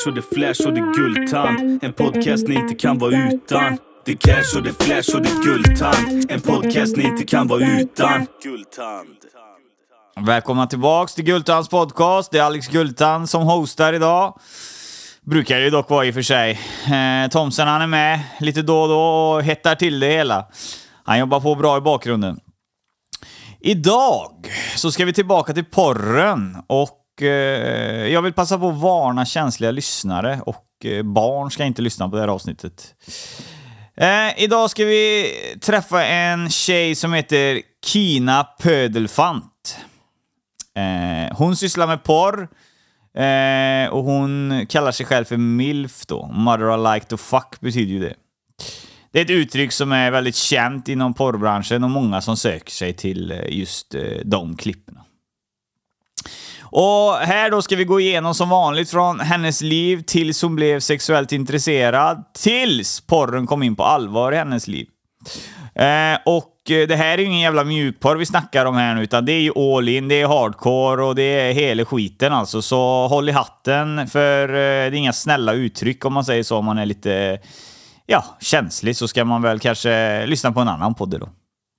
cash och det flash och det guldtand. En podcast ni inte kan vara utan. Det cash och det flash och det guldtand. En podcast ni inte kan vara utan. Guldtand. Välkomna tillbaks till Guldtands podcast. Det är Alex Guldtand som hostar idag. Brukar ju dock vara i och för sig. Thomsen han är med lite då och då och hettar till det hela. Han jobbar på bra i bakgrunden. Idag så ska vi tillbaka till porren. Och jag vill passa på att varna känsliga lyssnare. Och barn ska inte lyssna på det här avsnittet. Idag ska vi träffa en tjej som heter Kina Pödelfant. Hon sysslar med porr. Och hon kallar sig själv för MILF då. Mother I like to fuck betyder ju det. Det är ett uttryck som är väldigt känt inom porrbranschen och många som söker sig till just de klipperna. Och här då ska vi gå igenom som vanligt från hennes liv tills hon blev sexuellt intresserad tills porren kom in på allvar i hennes liv. Och det här är ju ingen jävla mjukporr vi snackar om här nu, utan det är ju all in, det är hardcore och det är hela skiten alltså. Så håll i hatten, för det är inga snälla uttryck om man säger så. Om man är lite känslig så ska man väl kanske lyssna på en annan podd då.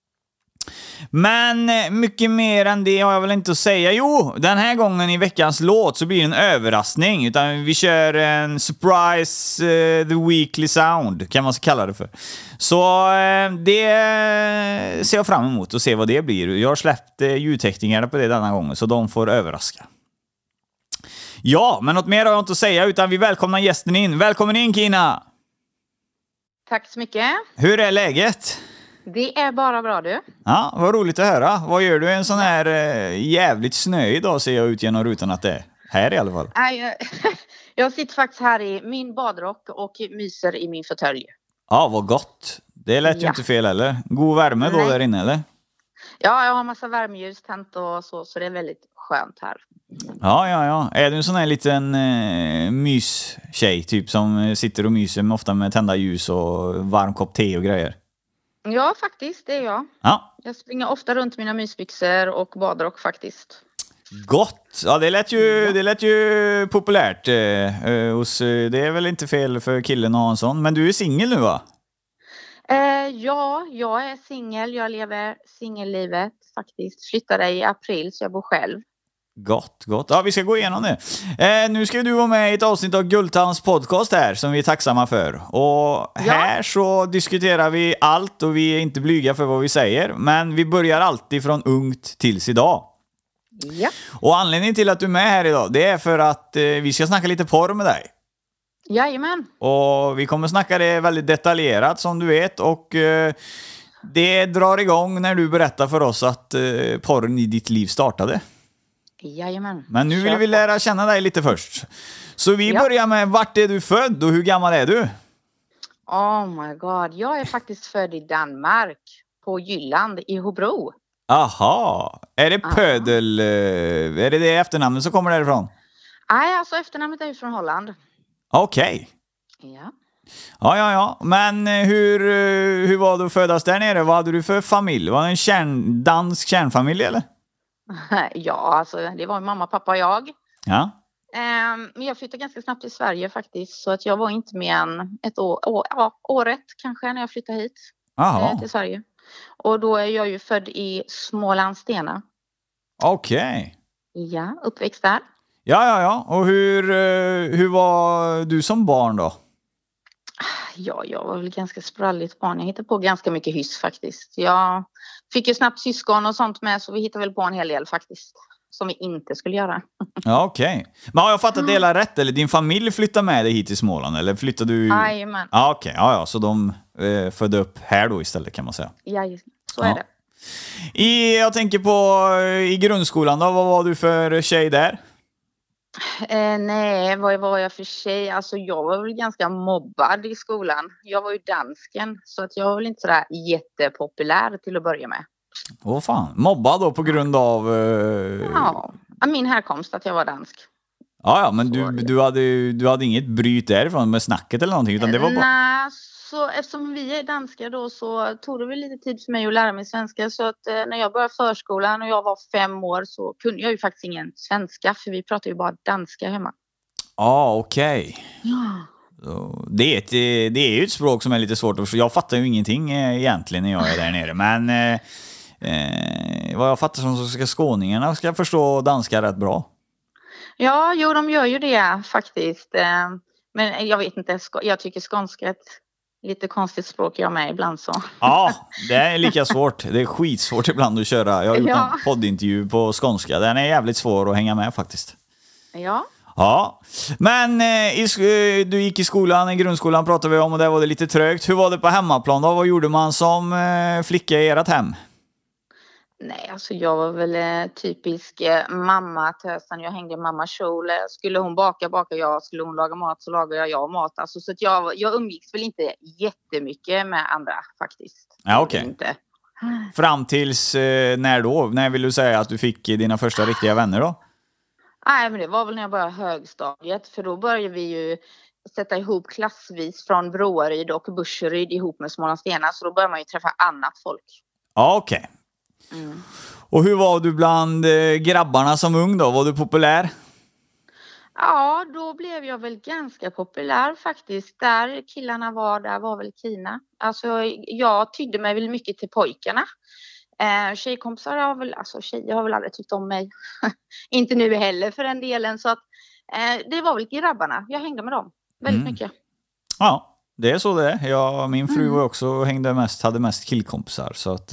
Men mycket mer än det har jag väl inte att säga. Jo, den här gången i veckans låt så blir det en överraskning. Utan vi kör en surprise the weekly sound, kan man så kalla det för. Så det ser jag fram emot och se vad det blir. Jag har släppt ljudteckningar på det denna gången, så de får överraska. Ja, men något mer har jag inte att säga, utan vi välkomnar gästen in. Välkommen in, Kina! Tack så mycket. Hur är läget? Det är bara bra du. Ja, vad roligt att höra. Vad gör du en sån här jävligt snöig dag, ser jag ut genom rutan att det är. Här i alla fall. Jag sitter faktiskt här i min badrock och myser i min fåtölj. Ja, vad gott. Det lät ju inte fel heller. God värme då där inne, eller? Ja, jag har massa värmeljus tänt och så det är väldigt skönt här. Ja. Är du en sån här liten mystjej typ som sitter och myser ofta med tända ljus och varm kopp te och grejer? Ja, faktiskt, det är jag. Ja. Jag springer ofta runt mina mysbyxor och badrock faktiskt. Gott! Ja, det lät ju populärt. Det är väl inte fel för killen att ha en sån. Men du är singel nu, va? Ja, jag är singel. Jag lever singellivet faktiskt. Flyttade i april så jag bor själv. Gott. Ja, vi ska gå igenom det. Nu ska du vara med i ett avsnitt av Guldtands podcast här som vi är tacksamma för. Och här så diskuterar vi allt och vi är inte blyga för vad vi säger. Men vi börjar alltid från ungt tills idag. Ja. Och anledningen till att du är med här idag, det är för att vi ska snacka lite porr med dig. Jajamän. Och vi kommer snacka det väldigt detaljerat som du vet. Och det drar igång när du berättar för oss att porren i ditt liv startade. Jajamän. Men nu vill vi lära känna dig lite först. Så vi börjar med, vart är du född och hur gammal är du? Oh my god, jag är faktiskt född i Danmark. På Jylland i Hobro. Aha, är det pödel? Är det efternamnet som kommer därifrån? Nej, alltså efternamnet är ju från Holland. Okej. Ja. Ja. Men hur var det att födas där nere? Vad hade du för familj? Var det en dansk kärnfamilj eller? Ja, alltså det var mamma, pappa och jag. Ja. Men jag flyttade ganska snabbt till Sverige faktiskt. Så att jag var inte med än ett året kanske när jag flyttade hit till Sverige. Och då är jag ju född i Smålandstena. Okej. Ja, uppväxt där. Ja. Och hur var du som barn då? Ja, jag var väl ganska spralligt barn. Jag hittade på ganska mycket hyss faktiskt. Jag fick ju snabbt syskon och sånt med, så vi hittade väl på en hel del faktiskt. Som vi inte skulle göra. Ja, okej. Men har jag fattat det hela rätt? Eller din familj flyttade med dig hit till Småland? Eller flyttade du? Jajamän. Ja, okej. Ja, så de födde upp här då istället kan man säga. Ja, så är det. Jag tänker på i grundskolan då. Vad var du för tjej där? Nej, vad var jag för tjej? Alltså jag var väl ganska mobbad i skolan. Jag var ju dansken, så att jag var väl inte sådär jättepopulär till att börja med. Åh fan, mobbad då på grund av... Ja, min härkomst att jag var dansk. Ja, men du hade inget bryt därifrån med snacket eller någonting, utan det var bara... Nej, så eftersom vi är danska då så tog det väl lite tid för mig att lära mig svenska. Så att när jag började förskolan och jag var 5 år så kunde jag ju faktiskt ingen svenska, för vi pratade ju bara danska hemma. Okej. Ja. Det är ju ett språk som är lite svårt att förstå. Jag fattar ju ingenting egentligen när jag är där nere. Men vad jag fattar som så ska skåningarna ska förstå danska rätt bra. Ja, jo, de gör ju det faktiskt. Men jag vet inte, jag tycker skånska är ett lite konstigt språk jag med ibland så. Ja, det är lika svårt. Det är skitsvårt ibland att köra. Jag har gjort en poddintervju på skånska. Den är jävligt svår att hänga med faktiskt. Ja. Ja, men du gick i skolan, i grundskolan pratade vi om och där var det lite trögt. Hur var det på hemmaplan då? Vad gjorde man som flicka i ert hem? Nej, alltså jag var väl typisk mamma-tösen. Jag hängde i mammas kjol. Skulle hon baka jag. Skulle hon laga mat så lagade jag mat. Alltså, så att jag umgicks väl inte jättemycket med andra faktiskt. Ja, okej. Fram tills när då? När vill du säga att du fick dina första riktiga vänner då? Nej, men det var väl när jag började högstadiet. För då började vi ju sätta ihop klassvis från Broaryd och Burseryd ihop med Smålandstena. Så då började man ju träffa annat folk. Ja, okej. Och hur var du bland grabbarna som ung då? Var du populär? Ja, då blev jag väl ganska populär faktiskt. Där killarna där var väl Kina. Alltså jag tydde mig väl mycket till pojkarna. Tjejkompisar tjejer har väl aldrig tyckt om mig. Inte nu heller för den delen. Så att det var väl grabbarna. Jag hängde med dem väldigt mycket. Ja. Det är så det är. Min fru var också hade mest killkompisar. Så att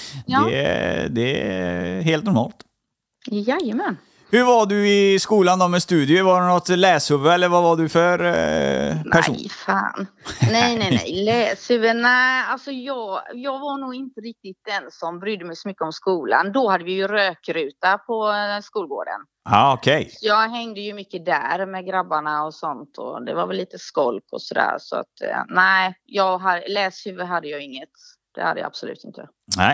det är helt normalt. Jajamän. Hur var du i skolan då med studier? Var det något läshuvud eller vad var du för person? Nej, fan. Nej. Läshuvud, nej. Alltså jag var nog inte riktigt den som brydde mig så mycket om skolan. Då hade vi ju rökruta på skolgården. Ja, okej. Jag hängde ju mycket där med grabbarna och sånt. Och det var väl lite skolk och sådär. Så att nej, läshuvud hade jag inget. Det hade jag absolut inte.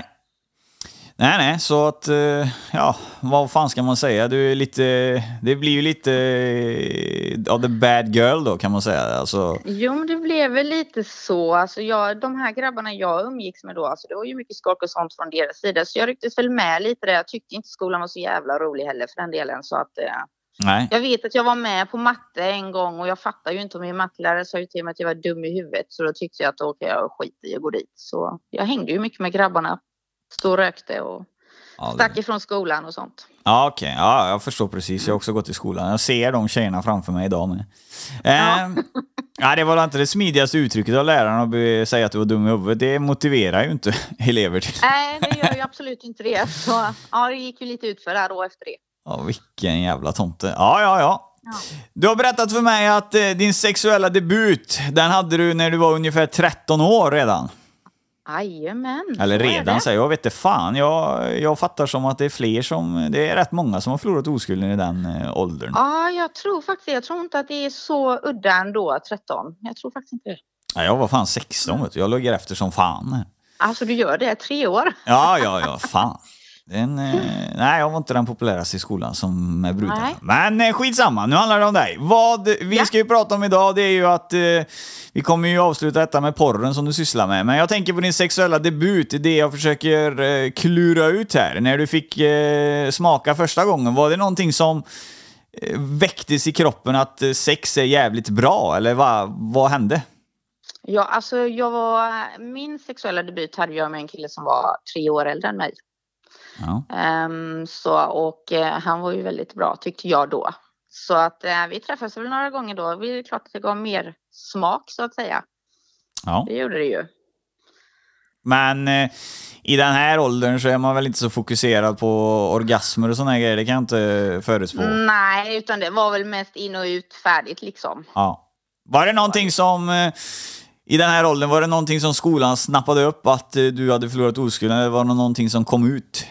Nej, så att, vad fan ska man säga? Du är det blir ju lite av the bad girl då kan man säga. Alltså. Jo, men det blev väl lite så. Alltså de här grabbarna jag umgicks med då, alltså det var ju mycket skolk och sånt från deras sida. Så jag rycktes väl med lite där. Jag tyckte inte skolan var så jävla rolig heller för den delen. Så att, nej. Jag vet att jag var med på matte en gång och jag fattar ju inte om min mattelärare sa ju till mig att jag var dum i huvudet. Så då tyckte jag att okej, jag skiter i att gå dit. Så jag hängde ju mycket med grabbarna. Stod och rökte och stack ifrån skolan och sånt. Ja, okej. Ja, jag förstår precis. Jag har också gått i skolan. Jag ser de tjejerna framför mig idag med. Det var inte det smidigaste uttrycket av läraren att säga att du var dum i huvudet. Det motiverar ju inte elever till. Nej, det gör ju absolut inte det. Så det gick ju lite ut för där då efter det. Ja, vilken jävla tomte. Ja. Du har berättat för mig att din sexuella debut, den hade du när du var ungefär 13 år redan. Jajamän. Eller redan, så jag vet inte fan. Jag fattar som att det är det är rätt många som har förlorat oskulden i den åldern. Ja, jag tror inte att det är så udda ändå, 13. Jag tror faktiskt inte det. Ja, jag var fan 16, vet du. Jag låg efter som fan. Alltså du gör det, 3 år. Ja, fan. Nej, jag var inte den populäraste i skolan som är bruden. Men skitsamma, nu handlar det om dig. Vad vi ska ju prata om idag, det är ju att vi kommer ju avsluta detta med porren som du sysslar med. Men jag tänker på din sexuella debut, det jag försöker klura ut här. När du fick smaka första gången, var det någonting som väcktes i kroppen att sex är jävligt bra? Eller vad hände? Ja, alltså min sexuella debut hade jag med en kille som var 3 år äldre än mig. Ja. Han var ju väldigt bra tyckte jag då. Så att vi träffades väl några gånger då. Det är klart att det gav mer smak så att säga. Ja. Det gjorde det ju. Men i den här åldern så är man väl inte så fokuserad på orgasmer och såna här grejer. Det kan jag inte förutspå. Nej, utan det var väl mest in och ut färdigt liksom. Ja. Var det någonting som... I den här åldern, var det någonting som skolan snappade upp att du hade förlorat oskulden eller var det någonting som kom ut?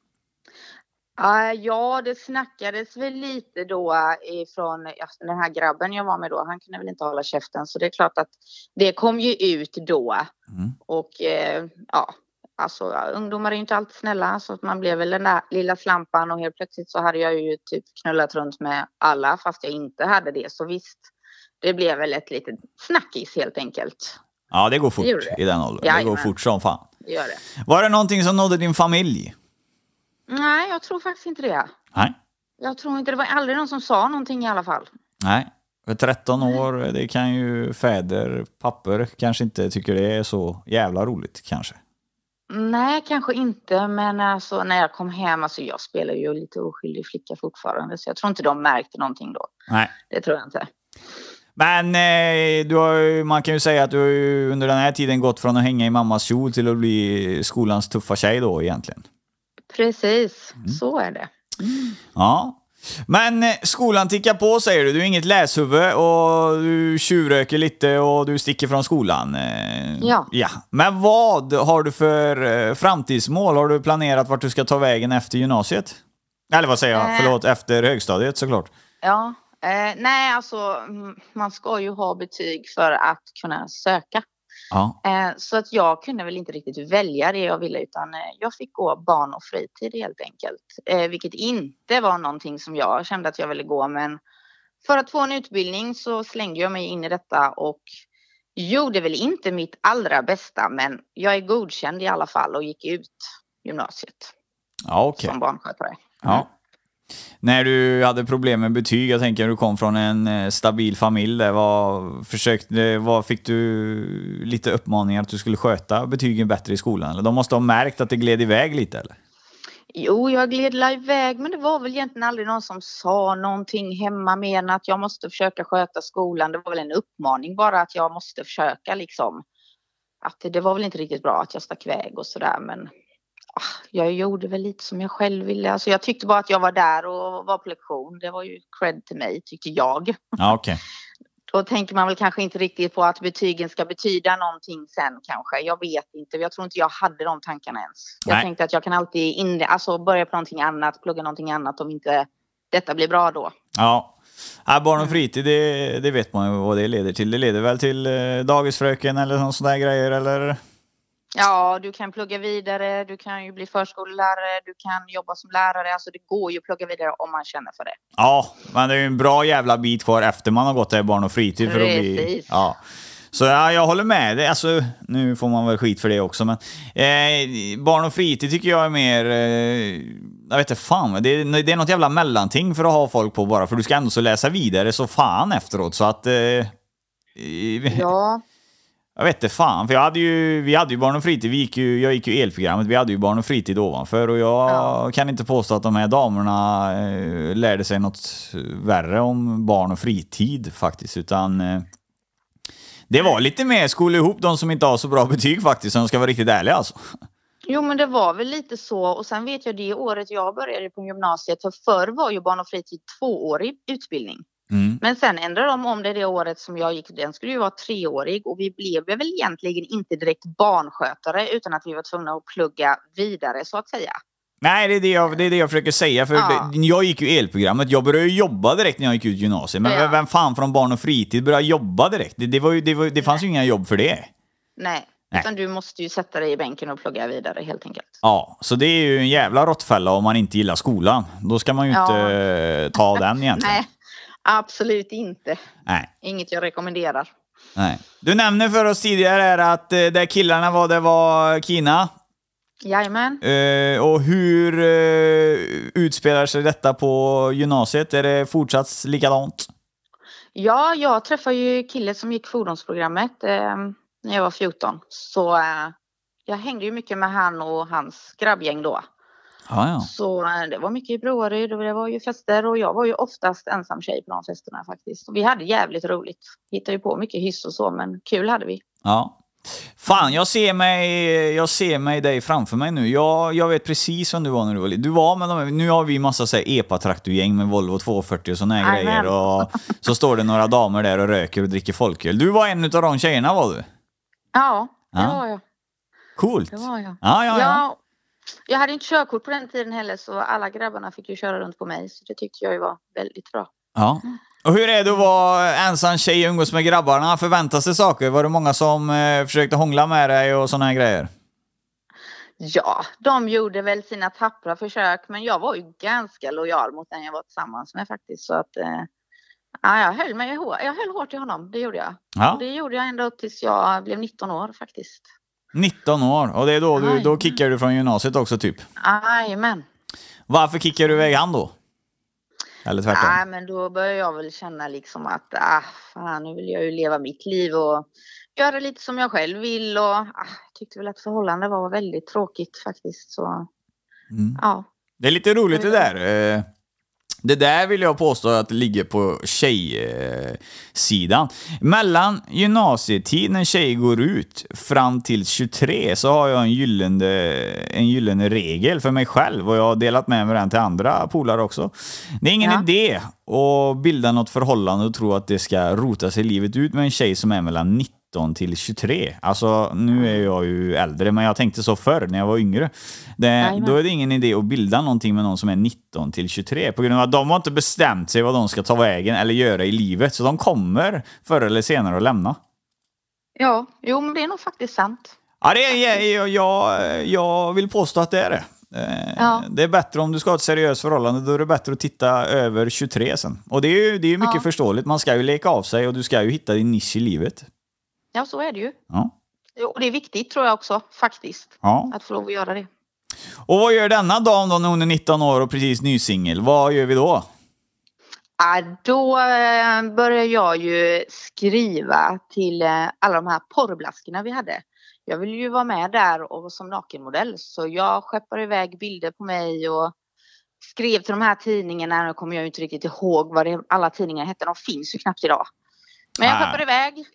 Ja, det snackades väl lite då ifrån den här grabben jag var med då. Han kunde väl inte hålla käften så det är klart att det kom ju ut då. Och alltså ungdomar är ju inte alltid snälla så att man blev väl den där lilla slampan och helt plötsligt så hade jag ju typ knullat runt med alla fast jag inte hade det. Så visst, det blev väl ett litet snackis helt enkelt. Ja, det går fort i den åldern. Det går fort som fan. Det gör det. Var det någonting som nådde din familj? Nej, jag tror faktiskt inte det. Nej. Jag tror inte, det var aldrig någon som sa någonting i alla fall. Nej. För 13 år, det kan ju papper kanske inte tycker det är så jävla roligt kanske. Nej, kanske inte. Men alltså, när jag kom hem, alltså jag spelar ju lite oskyldig flicka fortfarande. Så jag tror inte de märkte någonting då. Nej. Det tror jag inte. Men man kan ju säga att du har ju under den här tiden gått från att hänga i mammas kjol till att bli skolans tuffa tjej då egentligen. Precis, så är det. Ja. Men skolan tickar på säger du. Du är inget läshuvud och du tjuvröker lite och du sticker från skolan. Ja. Men vad har du för framtidsmål? Har du planerat vart du ska ta vägen efter gymnasiet? Eller vad säger jag? Förlåt, efter högstadiet såklart. Ja, nej alltså man ska ju ha betyg för att kunna söka. Ja. Så att jag kunde väl inte riktigt välja det jag ville, utan jag fick gå barn- och fritid helt enkelt. Vilket inte var någonting som jag kände att jag ville gå, men för att få en utbildning så slängde jag mig in i detta och gjorde väl inte mitt allra bästa, men jag är godkänd i alla fall och gick ut gymnasiet som barnskötare. Ja. När du hade problem med betyg, jag tänker att du kom från en stabil familj där, vad fick du lite uppmaningar att du skulle sköta betygen bättre i skolan? Eller de måste ha märkt att det gled iväg lite, eller? Jo, jag gled iväg, men det var väl egentligen aldrig någon som sa någonting hemma mer än att jag måste försöka sköta skolan. Det var väl en uppmaning bara att jag måste försöka liksom. Att det var väl inte riktigt bra att jag stack iväg och sådär, men jag gjorde väl lite som jag själv ville. Alltså jag tyckte bara att jag var där och var på lektion. Det var ju cred till mig, tyckte jag. Ja, okej. Då tänker man väl kanske inte riktigt på att betygen ska betyda någonting sen kanske. Jag vet inte. Jag tror inte jag hade de tankarna ens. Jag tänkte att jag kan alltid börja på någonting annat, plugga någonting annat om inte detta blir bra då. Ja. Barn och fritid, det vet man ju vad det leder till. Det leder väl till dagisfröken eller någon sån där grejer, eller? Ja, du kan plugga vidare, du kan ju bli förskollärare, du kan jobba som lärare. Alltså det går ju att plugga vidare om man känner för det. Ja, men det är ju en bra jävla bit kvar efter man har gått där i barn och fritid. För att bli, ja. Så jag håller med dig. Alltså, nu får man väl skit för det också. Men barn och fritid tycker jag är mer... jag vet inte fan. Det är något jävla mellanting för att ha folk på bara. För du ska ändå så läsa vidare så fan efteråt. Så att... ja... Jag vet inte fan, för vi hade ju barn och fritid, jag gick ju elprogrammet, vi hade ju barn och fritid ovanför och jag kan inte påstå att de här damerna lärde sig något värre om barn och fritid faktiskt, utan det var lite mer skola ihop de som inte har så bra betyg faktiskt, om de ska vara riktigt ärliga alltså. Jo, men det var väl lite så, och sen vet jag det året jag började på gymnasiet, för förr var ju barn och fritid 2-årig utbildning. Men sen ändrade de om det året som jag gick. Den skulle ju vara 3-årig. Och vi blev väl egentligen inte direkt barnskötare, utan att vi var tvungna att plugga vidare så att säga. Nej, det är det jag försöker säga. För jag gick ju elprogrammet. Jag började jobba direkt när jag gick ut gymnasiet. Men vem fan från barn och fritid började jobba direkt? Det fanns ju inga jobb för det. Nej. Utan du måste ju sätta dig i bänken och plugga vidare helt enkelt. Ja, så det är ju en jävla råttfälla om man inte gillar skolan. Då ska man ju inte ta den egentligen. Nej. Absolut inte. Nej. Inget jag rekommenderar. Nej. Du nämnde för oss tidigare här att där killarna var, det var Kina. Jajamän. Och hur utspelar sig detta på gymnasiet? Är det fortsatt likadant? Ja, jag träffade ju kille som gick fordonsprogrammet när jag var 14. Så jag hängde ju mycket med han och hans grabbgäng då. Ja. Så det var mycket i Broaryd och det var ju fester och jag var ju oftast ensam tjej på de festerna faktiskt. Och vi hade jävligt roligt. Hittade ju på mycket hyss och så, men kul hade vi. Ja. Fan, jag ser mig dig framför mig nu. Jag vet precis vem du var när du var liten. Du var med nu har vi massa så här EPA-traktorgäng med Volvo 240 och såna här grejer. Och så står det några damer där och röker och dricker folköl. Du var en av de tjejerna, var du? Ja, det var jag. Coolt. Det var jag. Ja. Jag hade inte körkort på den tiden heller, så alla grabbarna fick ju köra runt på mig. Så det tyckte jag ju var väldigt bra. Ja. Och hur är det att vara ensam tjej och umgås med grabbarna? Förväntas det saker? Var det många som försökte hångla med dig och såna här grejer? Ja, de gjorde väl sina tappra försök. Men jag var ju ganska lojal mot den jag var tillsammans med faktiskt. Så att jag höll hårt i honom, det gjorde jag. Ja. Och det gjorde jag ända upp tills jag blev 19 år faktiskt. 19 år? Och det är då kickar du från gymnasiet också typ? Jajamän. Varför kickar du iväg han då? Eller tvärtom? Nej, men då börjar jag väl känna liksom att fan, nu vill jag ju leva mitt liv och göra lite som jag själv vill. Och tyckte väl att förhållande var väldigt tråkigt faktiskt. Så, ja. Det är lite roligt det där. Det där vill jag påstå att det ligger på tjejsidan. Mellan gymnasietid när tjej går ut fram till 23 så har jag en gyllene regel för mig själv. Och jag har delat med mig den till andra polare också. Det är ingen idé att bilda något förhållande och tro att det ska rota sig livet ut med en tjej som är mellan 19 till 23. Alltså, nu är jag ju äldre, men jag tänkte så förr när jag var yngre. Då är det ingen idé att bilda någonting med någon som är 19 till 23. På grund av att de har inte bestämt sig vad de ska ta vägen eller göra i livet. Så de kommer förr eller senare att lämna. Ja, jo, men det är nog faktiskt sant. Ja, jag vill påstå att det är det. Det är bättre om du ska ha ett seriöst förhållande, då är det bättre att titta över 23 sen. Och det är ju mycket förståeligt. Man ska ju leka av sig och du ska ju hitta din nisch i livet. Ja, så är det ju. Ja. Och det är viktigt tror jag också, faktiskt. Att få lov att göra det. Och vad gör denna dam då när hon är 19 år och precis nysingel? Vad gör vi då? Då börjar jag ju skriva till alla de här porrblaskorna vi hade. Jag vill ju vara med där och som nakenmodell. Så jag skeppar iväg bilder på mig och skrev till de här tidningarna. Nu kommer jag ju inte riktigt ihåg vad alla tidningar hette. De finns ju knappt idag. Men jag skeppar iväg.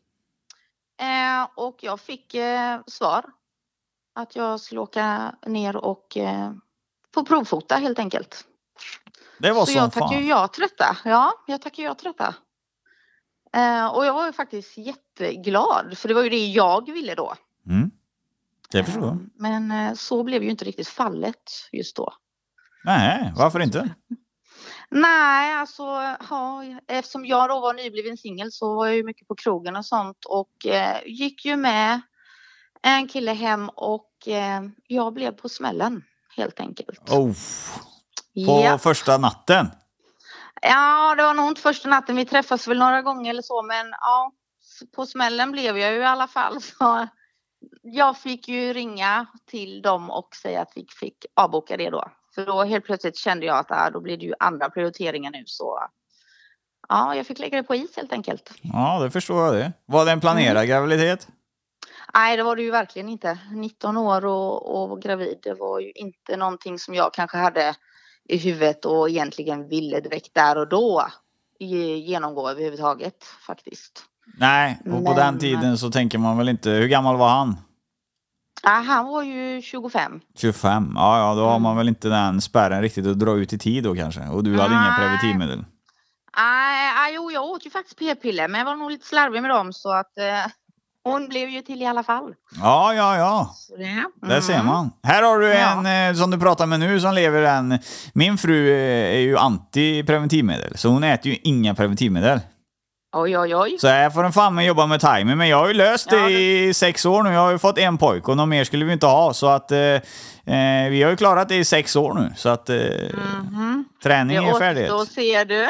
Och jag fick svar att jag skulle åka ner och få provfota helt enkelt. Det var så jag tackar ju ja till detta. Ja, jag tackar ja till detta. Och jag var ju faktiskt jätteglad. För det var ju det jag ville då. Det förstår jag. Men så blev ju inte riktigt fallet just då. Nej, varför inte? Nej, alltså eftersom jag då var nybliven singel så var jag ju mycket på krogen och sånt och gick ju med en kille hem och jag blev på smällen helt enkelt. På första natten? Ja, det var nog inte första natten, vi träffas väl några gånger eller så, men ja, på smällen blev jag ju i alla fall. Så jag fick ju ringa till dem och säga att vi fick avboka det då. För då helt plötsligt kände jag att då blir det ju andra prioriteringar nu. Så ja, jag fick lägga det på is helt enkelt. Ja, det förstår jag det. Var det en planerad graviditet? Nej, det var det ju verkligen inte. 19 år och gravid, det var ju inte någonting som jag kanske hade i huvudet och egentligen ville direkt där och då genomgå överhuvudtaget faktiskt. Nej, och på den tiden så tänker man väl inte, hur gammal var han? Han var ju 25. 25, ja då har man väl inte den spärren riktigt att dra ut i tid då kanske. Och du hade inga preventivmedel? Nej, jag åt ju faktiskt p-piller, men jag var nog lite slarvig med dem så att hon blev ju till i alla fall. Ja. Där ser man. Här har du en som du pratar med nu som lever en. Min fru är ju anti-preventivmedel, så hon äter ju inga preventivmedel. Oj. Så här får en fan med jobba med timing. Men jag har ju löst det i 6 år nu. Jag har ju fått en pojk och någon mer skulle vi inte ha. Så att vi har ju klarat det i 6 år nu. Så att träning är färdigt. Då ser du.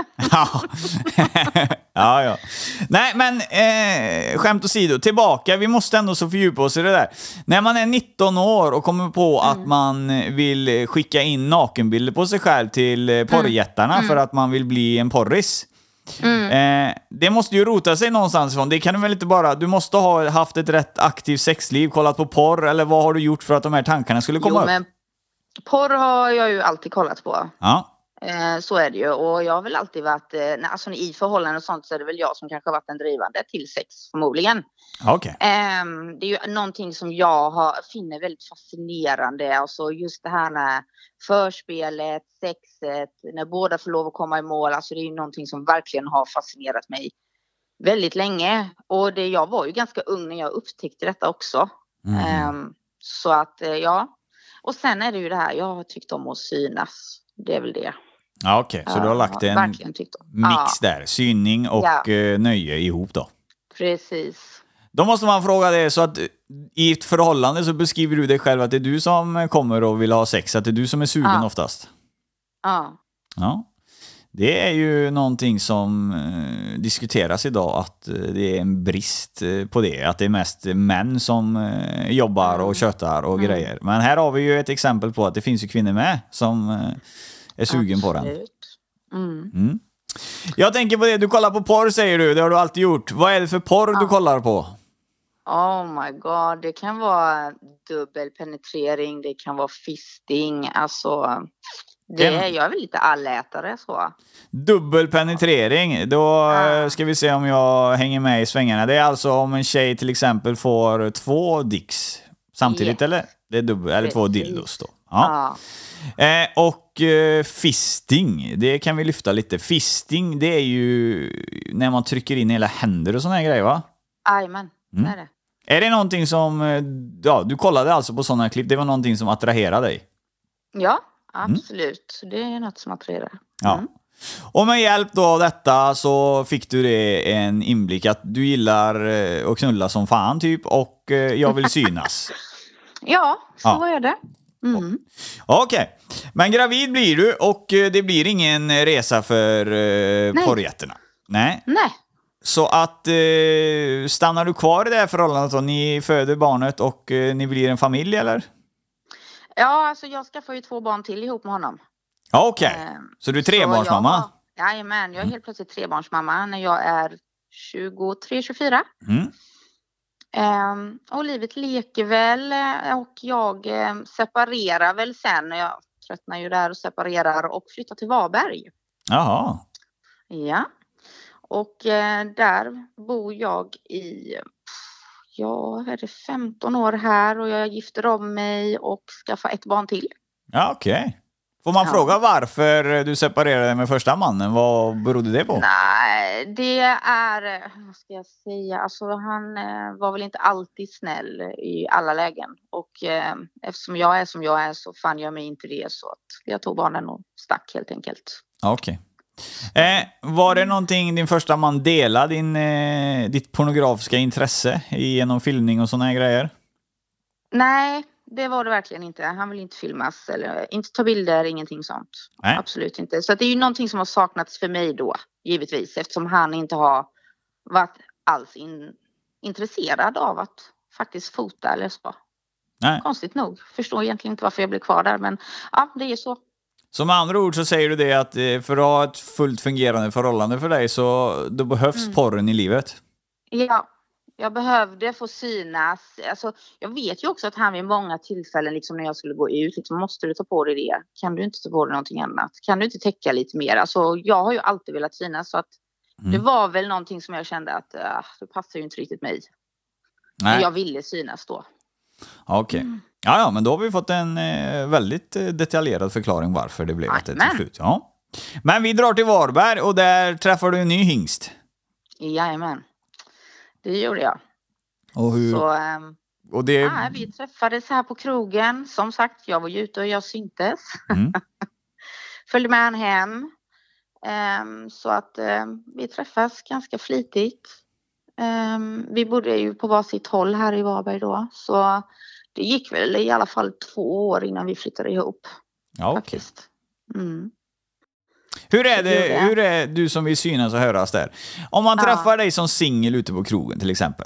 Ja. Nej, men skämt åsido. Tillbaka. Vi måste ändå så fördjupa oss i det där. När man är 19 år och kommer på att man vill skicka in nakenbilder på sig själv till porrjättarna för att man vill bli en porris. Det måste ju rota sig någonstans ifrån. Det kan du väl inte bara. Du måste ha haft ett rätt aktivt sexliv, kollat på porr, eller vad har du gjort för att de här tankarna skulle komma upp? Men porr har jag ju alltid kollat på. Ja. Så är det ju. Och jag har väl alltid varit, alltså i förhållanden och sånt så är det väl jag som kanske har varit den drivande till sex förmodligen. Okay. Det är ju någonting som jag finner väldigt fascinerande. Alltså just det här med förspelet, sexet, när båda får lov att komma i mål. Alltså det är ju någonting som verkligen har fascinerat mig väldigt länge. Och jag var ju ganska ung när jag upptäckte detta också. Så att och sen är det ju det här, jag har tyckt om att synas. Det är väl det. Ja, okej. Så du har lagt en mix där. Syning och nöje ihop då. Precis. Då måste man fråga det så att i ett förhållande så beskriver du dig själv att det är du som kommer och vill ha sex. Att det är du som är sugen oftast. Ja. Det är ju någonting som diskuteras idag, att det är en brist på det. Att det är mest män som jobbar och köttar och grejer. Men här har vi ju ett exempel på att det finns ju kvinnor med som är sugen på den. Jag tänker på det, du kollar på porr säger du, det har du alltid gjort. Vad är det för porr du kollar på? Oh my god, det kan vara dubbelpenetrering, det kan vara fisting, alltså jag är väl lite allätare så. Dubbelpenetrering, då ska vi se om jag hänger med i svängarna. Det är alltså om en tjej till exempel får 2 dicks samtidigt, eller? Det är dubbel, eller 2 dildos då. Ja. Och fisting, det kan vi lyfta lite. Fisting, det är ju när man trycker in hela händer och såna här grejer, va? Jajamän, det är det. Är det någonting som, du kollade alltså på sådana klipp, det var någonting som attraherade dig? Ja, absolut. Det är något som attraherar. Ja. Och med hjälp då av detta så fick du det en inblick att du gillar att knulla som fan typ, och jag vill synas. Ja, så är det. Okej. Men gravid blir du och det blir ingen resa för porrjätterna. Nej. Så att stannar du kvar i det här förhållandet och ni föder barnet och ni blir en familj, eller? Ja, alltså jag skaffar ju 2 barn till ihop med honom. Okej. Så du är trebarnsmamma? Jajamän, jag är helt plötsligt trebarnsmamma när jag är 23-24. Och livet leker väl, och jag separerar väl sen. Jag tröttnar ju där och separerar och flyttar till Varberg. Jaha. Ja. Och där bor jag i, är det 15 år här, och jag gifter om mig och skaffar 1 barn till. Ja, okej. Får man fråga varför du separerade med första mannen? Vad berodde det på? Nej, det är, vad ska jag säga, alltså han var väl inte alltid snäll i alla lägen. Och eftersom jag är som jag är så fann jag mig inte det, så att jag tog barnen och stack helt enkelt. Okej. Var det någonting din första man delade ditt pornografiska intresse genom filmning och såna här grejer? Nej, det var det verkligen inte. Han vill inte filmas eller inte ta bilder, ingenting sånt. Nej. Absolut inte. Så det är ju någonting som har saknats för mig då, givetvis. Eftersom han inte har varit alls intresserad av att faktiskt fota eller så. Nej. Konstigt nog. Förstår egentligen inte varför jag blev kvar där, men ja, det är så. Så med andra ord så säger du det att för att ha ett fullt fungerande förhållande för dig så då behövs porren i livet? Ja, jag behövde få synas. Alltså, jag vet ju också att han vid många tillfällen liksom när jag skulle gå ut liksom, måste du ta på dig det? Kan du inte ta på dig någonting annat? Kan du inte täcka lite mer? Alltså, jag har ju alltid velat synas, så att det var väl någonting som jag kände att det passar ju inte riktigt mig. Nej. Men jag ville synas då. Okej. Ja, men då har vi fått en väldigt detaljerad förklaring varför det blev till slut. Ja. Men vi drar till Varberg och där träffar du en ny hingst. Jajamän. Det gjorde jag. Och hur? Så, vi träffades här på krogen. Som sagt, jag var ju ute och jag syntes. Följde med han hem. Så att vi träffas ganska flitigt. Vi bodde ju på varsitt håll här i Varberg då. Så det gick väl i alla fall 2 år innan vi flyttade ihop. Ja, okej. Hur är du som vill synas och höras där? Om man träffar dig som singel ute på krogen till exempel.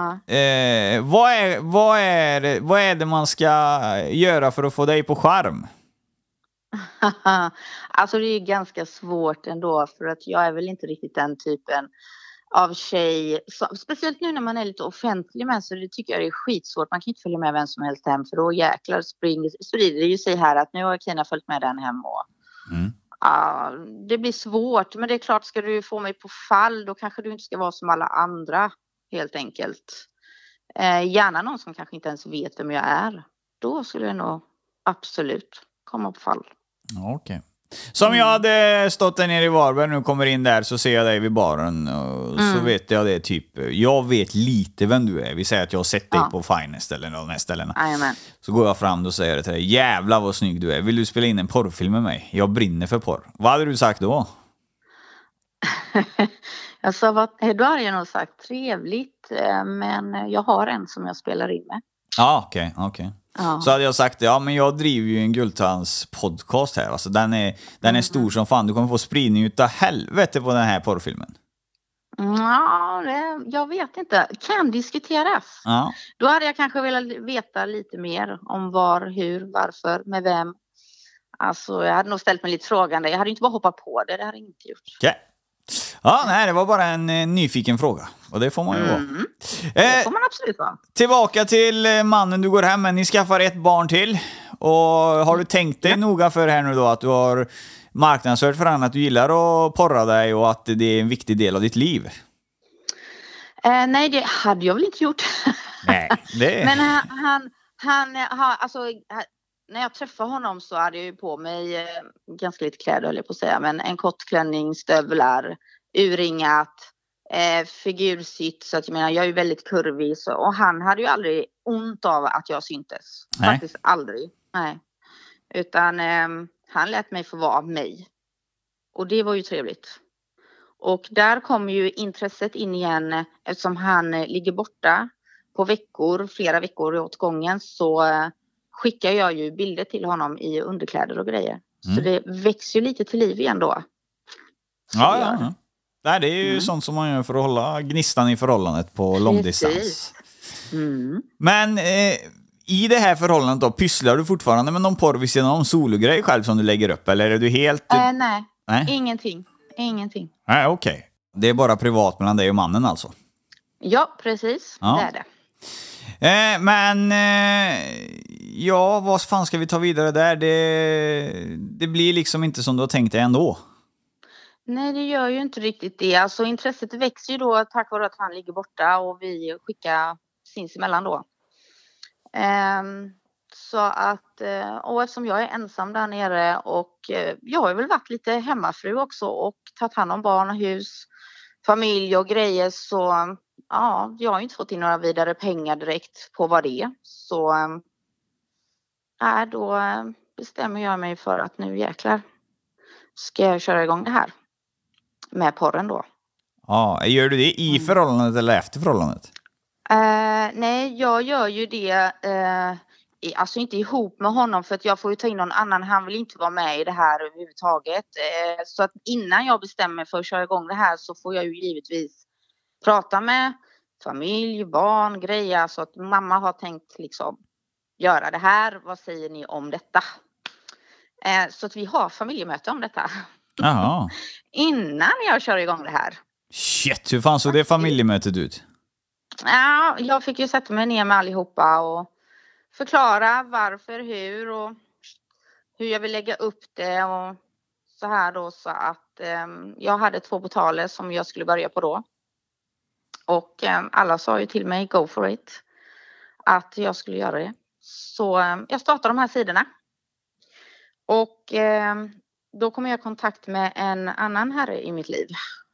Vad är det man ska göra för att få dig på skärm? Alltså det är ganska svårt ändå, för att jag är väl inte riktigt den typen av tjej. Speciellt nu när man är lite offentlig med, så det tycker jag är skitsvårt. Man kan inte följa med vem som helst hem, för då jäklar sprider det ju sig här att nu har Kina följt med den hem och det blir svårt. Men det är klart, ska du få mig på fall, då kanske du inte ska vara som alla andra helt enkelt. Gärna någon som kanske inte ens vet vem jag är. Då skulle jag nog absolut komma på fall. Okej. Som jag hade stått där nere i Varberg, nu kommer in där så ser jag dig vid baren och så vet jag det typ, jag vet lite vem du är. Vi säger att jag har sett dig på Finest eller de här ställena. Amen. Så går jag fram och säger till dig, jävlar vad snygg du är. Vill du spela in en porrfilm med mig? Jag brinner för porr. Vad hade du sagt då? Jag sa, då har jag nog sagt trevligt, men jag har en som jag spelar in med. Ja, okej. Så hade jag sagt, men jag driver ju en Guldtands podcast här. Alltså den är stor som fan. Du kommer få spridning utav helvete på den här porrfilmen. Ja, jag vet inte. Kan diskuteras. Ja. Då hade jag kanske velat veta lite mer om var, hur, varför, med vem. Alltså jag hade nog ställt mig lite frågande. Jag hade inte bara hoppat på det. Det hade jag inte gjort. Okay. Ja, nej, det var bara en nyfiken fråga. Och det får man ju vara. Det får man absolut vara. Tillbaka till mannen du går hem med. Ni skaffar ett barn till. Och har du tänkt dig noga för här nu då att du har marknadsfört för honom att du gillar att porra dig och att det är en viktig del av ditt liv? Nej, det hade jag väl inte gjort. Nej, det... Men han alltså, när jag träffade honom så hade jag ju på mig ganska lite kläder, höll jag på att säga. Men en kortklänning, stövlar, urringat, figursitt. Så att jag menar, jag är ju väldigt kurvig. Och han hade ju aldrig ont av att jag syntes. Nej. Faktiskt aldrig. Nej. Utan han lät mig få vara mig. Och det var ju trevligt. Och där kommer ju intresset in igen. Eftersom han ligger borta på veckor, flera veckor åt gången, så skickar jag ju bilder till honom i underkläder och grejer. Så det växer ju lite till liv igen då. Ja. Nej, det är ju sånt som man gör för att hålla gnistan i förhållandet på långdistans. Men i det här förhållandet då, pysslar du fortfarande med någon porr vid sidan om sologrej själv som du lägger upp? Eller är du helt... Nej, ingenting. Nej, okej. Det är bara privat mellan dig och mannen alltså? Ja, precis. Ja. Det är det. Vad fan ska vi ta vidare där? Det blir liksom inte som du har tänkt dig ändå. Nej, det gör ju inte riktigt det. Alltså intresset växer ju då tack vare att han ligger borta och vi skickar sinsemellan då. Så att, och eftersom jag är ensam där nere och jag har väl varit lite hemmafru också och tagit hand om barn och hus, familj och grejer, så ja, jag har inte fått in några vidare pengar direkt på vad det är. Så då bestämmer jag mig för att nu jäklar ska jag köra igång det här med porren då. Ja, gör du det i förhållandet eller efter förhållandet? Nej, jag gör ju det alltså inte ihop med honom, för att jag får ju ta in någon annan. Han vill inte vara med i det här överhuvudtaget. Så att innan jag bestämmer för att köra igång det här så får jag ju givetvis prata med familj, barn, grejer. Så att mamma har tänkt liksom göra det här. Vad säger ni om detta? Så att vi har familjemöte om detta. Jaha. Innan jag kör igång det här. Shit, hur fan såg det familjemötet ut? Ja, jag fick ju sätta mig ner med allihopa och förklara varför, hur och hur jag vill lägga upp det och så här då, så att jag hade 2 portaler som jag skulle börja på då. Och alla sa ju till mig, go for it, att jag skulle göra det. Så jag startade de här sidorna. Och då kom jag i kontakt med en annan herre i mitt liv.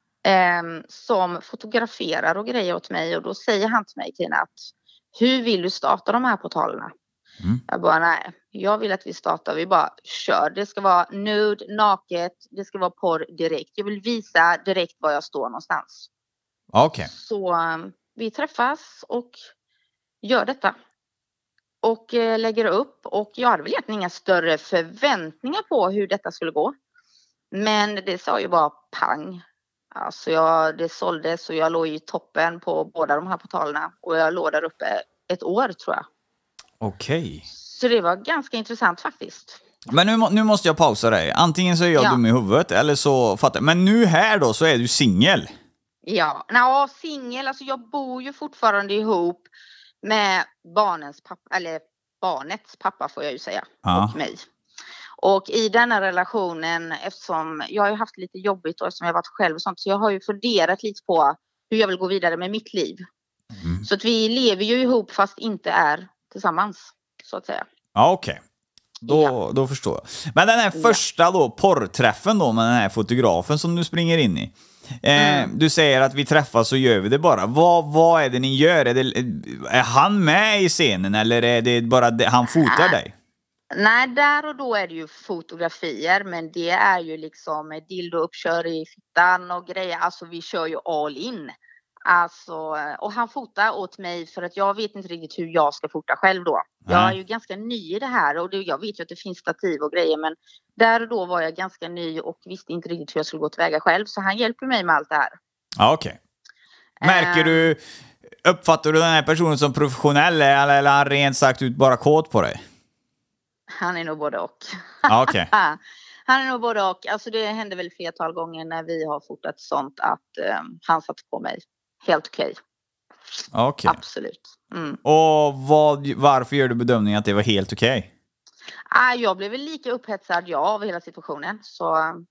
Som fotograferar och grejer åt mig. Och då säger han till mig, Tina, att hur vill du starta de här portalerna? Jag bara, nej, jag vill att vi startar, vi bara kör. Det ska vara nude, naket, det ska vara porr direkt. Jag vill visa direkt var jag står någonstans. Okej. Så vi träffas och gör detta. Och lägger upp. Och jag hade väl egentligen inga större förväntningar på hur detta skulle gå. Men det sa ju bara pang. Alltså det såldes och jag låg i toppen på båda de här portalerna. Och jag låg där uppe 1 år, tror jag. Okej. Så det var ganska intressant faktiskt. Men nu måste jag pausa dig. Antingen så är jag dum i huvudet eller så fattar jag. Men nu här då så är du singel. Ja, singel. Alltså jag bor ju fortfarande ihop med barnets pappa får jag ju säga. Och mig. Och i denna relationen, eftersom jag har ju haft lite jobbigt och eftersom jag har varit själv och sånt, så jag har ju funderat lite på hur jag vill gå vidare med mitt liv. Så att vi lever ju ihop fast inte är tillsammans, så att säga. Ja, okej. Då förstår jag. Men den här första då, porrträffen då med den här fotografen som du springer in i. Du säger att vi träffas och gör vi det bara. Vad är det ni gör? Är han med i scenen eller är det bara han fotar dig? Nej, där och då är det ju fotografier, men det är ju liksom dildo uppkör i fittan och grejer. Alltså vi kör ju all in. Alltså, och han fotar åt mig för att jag vet inte riktigt hur jag ska fota själv då. Jag är ju ganska ny i det här och jag vet ju att det finns stativ och grejer, men där och då var jag ganska ny och visste inte riktigt hur jag skulle gå tillväga själv, så han hjälper mig med allt det här. Ja, okej. Uppfattar du den här personen som professionell eller han rent sagt ut bara kod på dig? Han är nog både och. Okay. Han är nog både och. Alltså det hände väl flertal gånger när vi har fotat sånt att han satt på mig. Helt okej. Okay. Absolut. Mm. Och varför gör du bedömningen att det var helt okej? Jag blev väl lika upphetsad av hela situationen. Så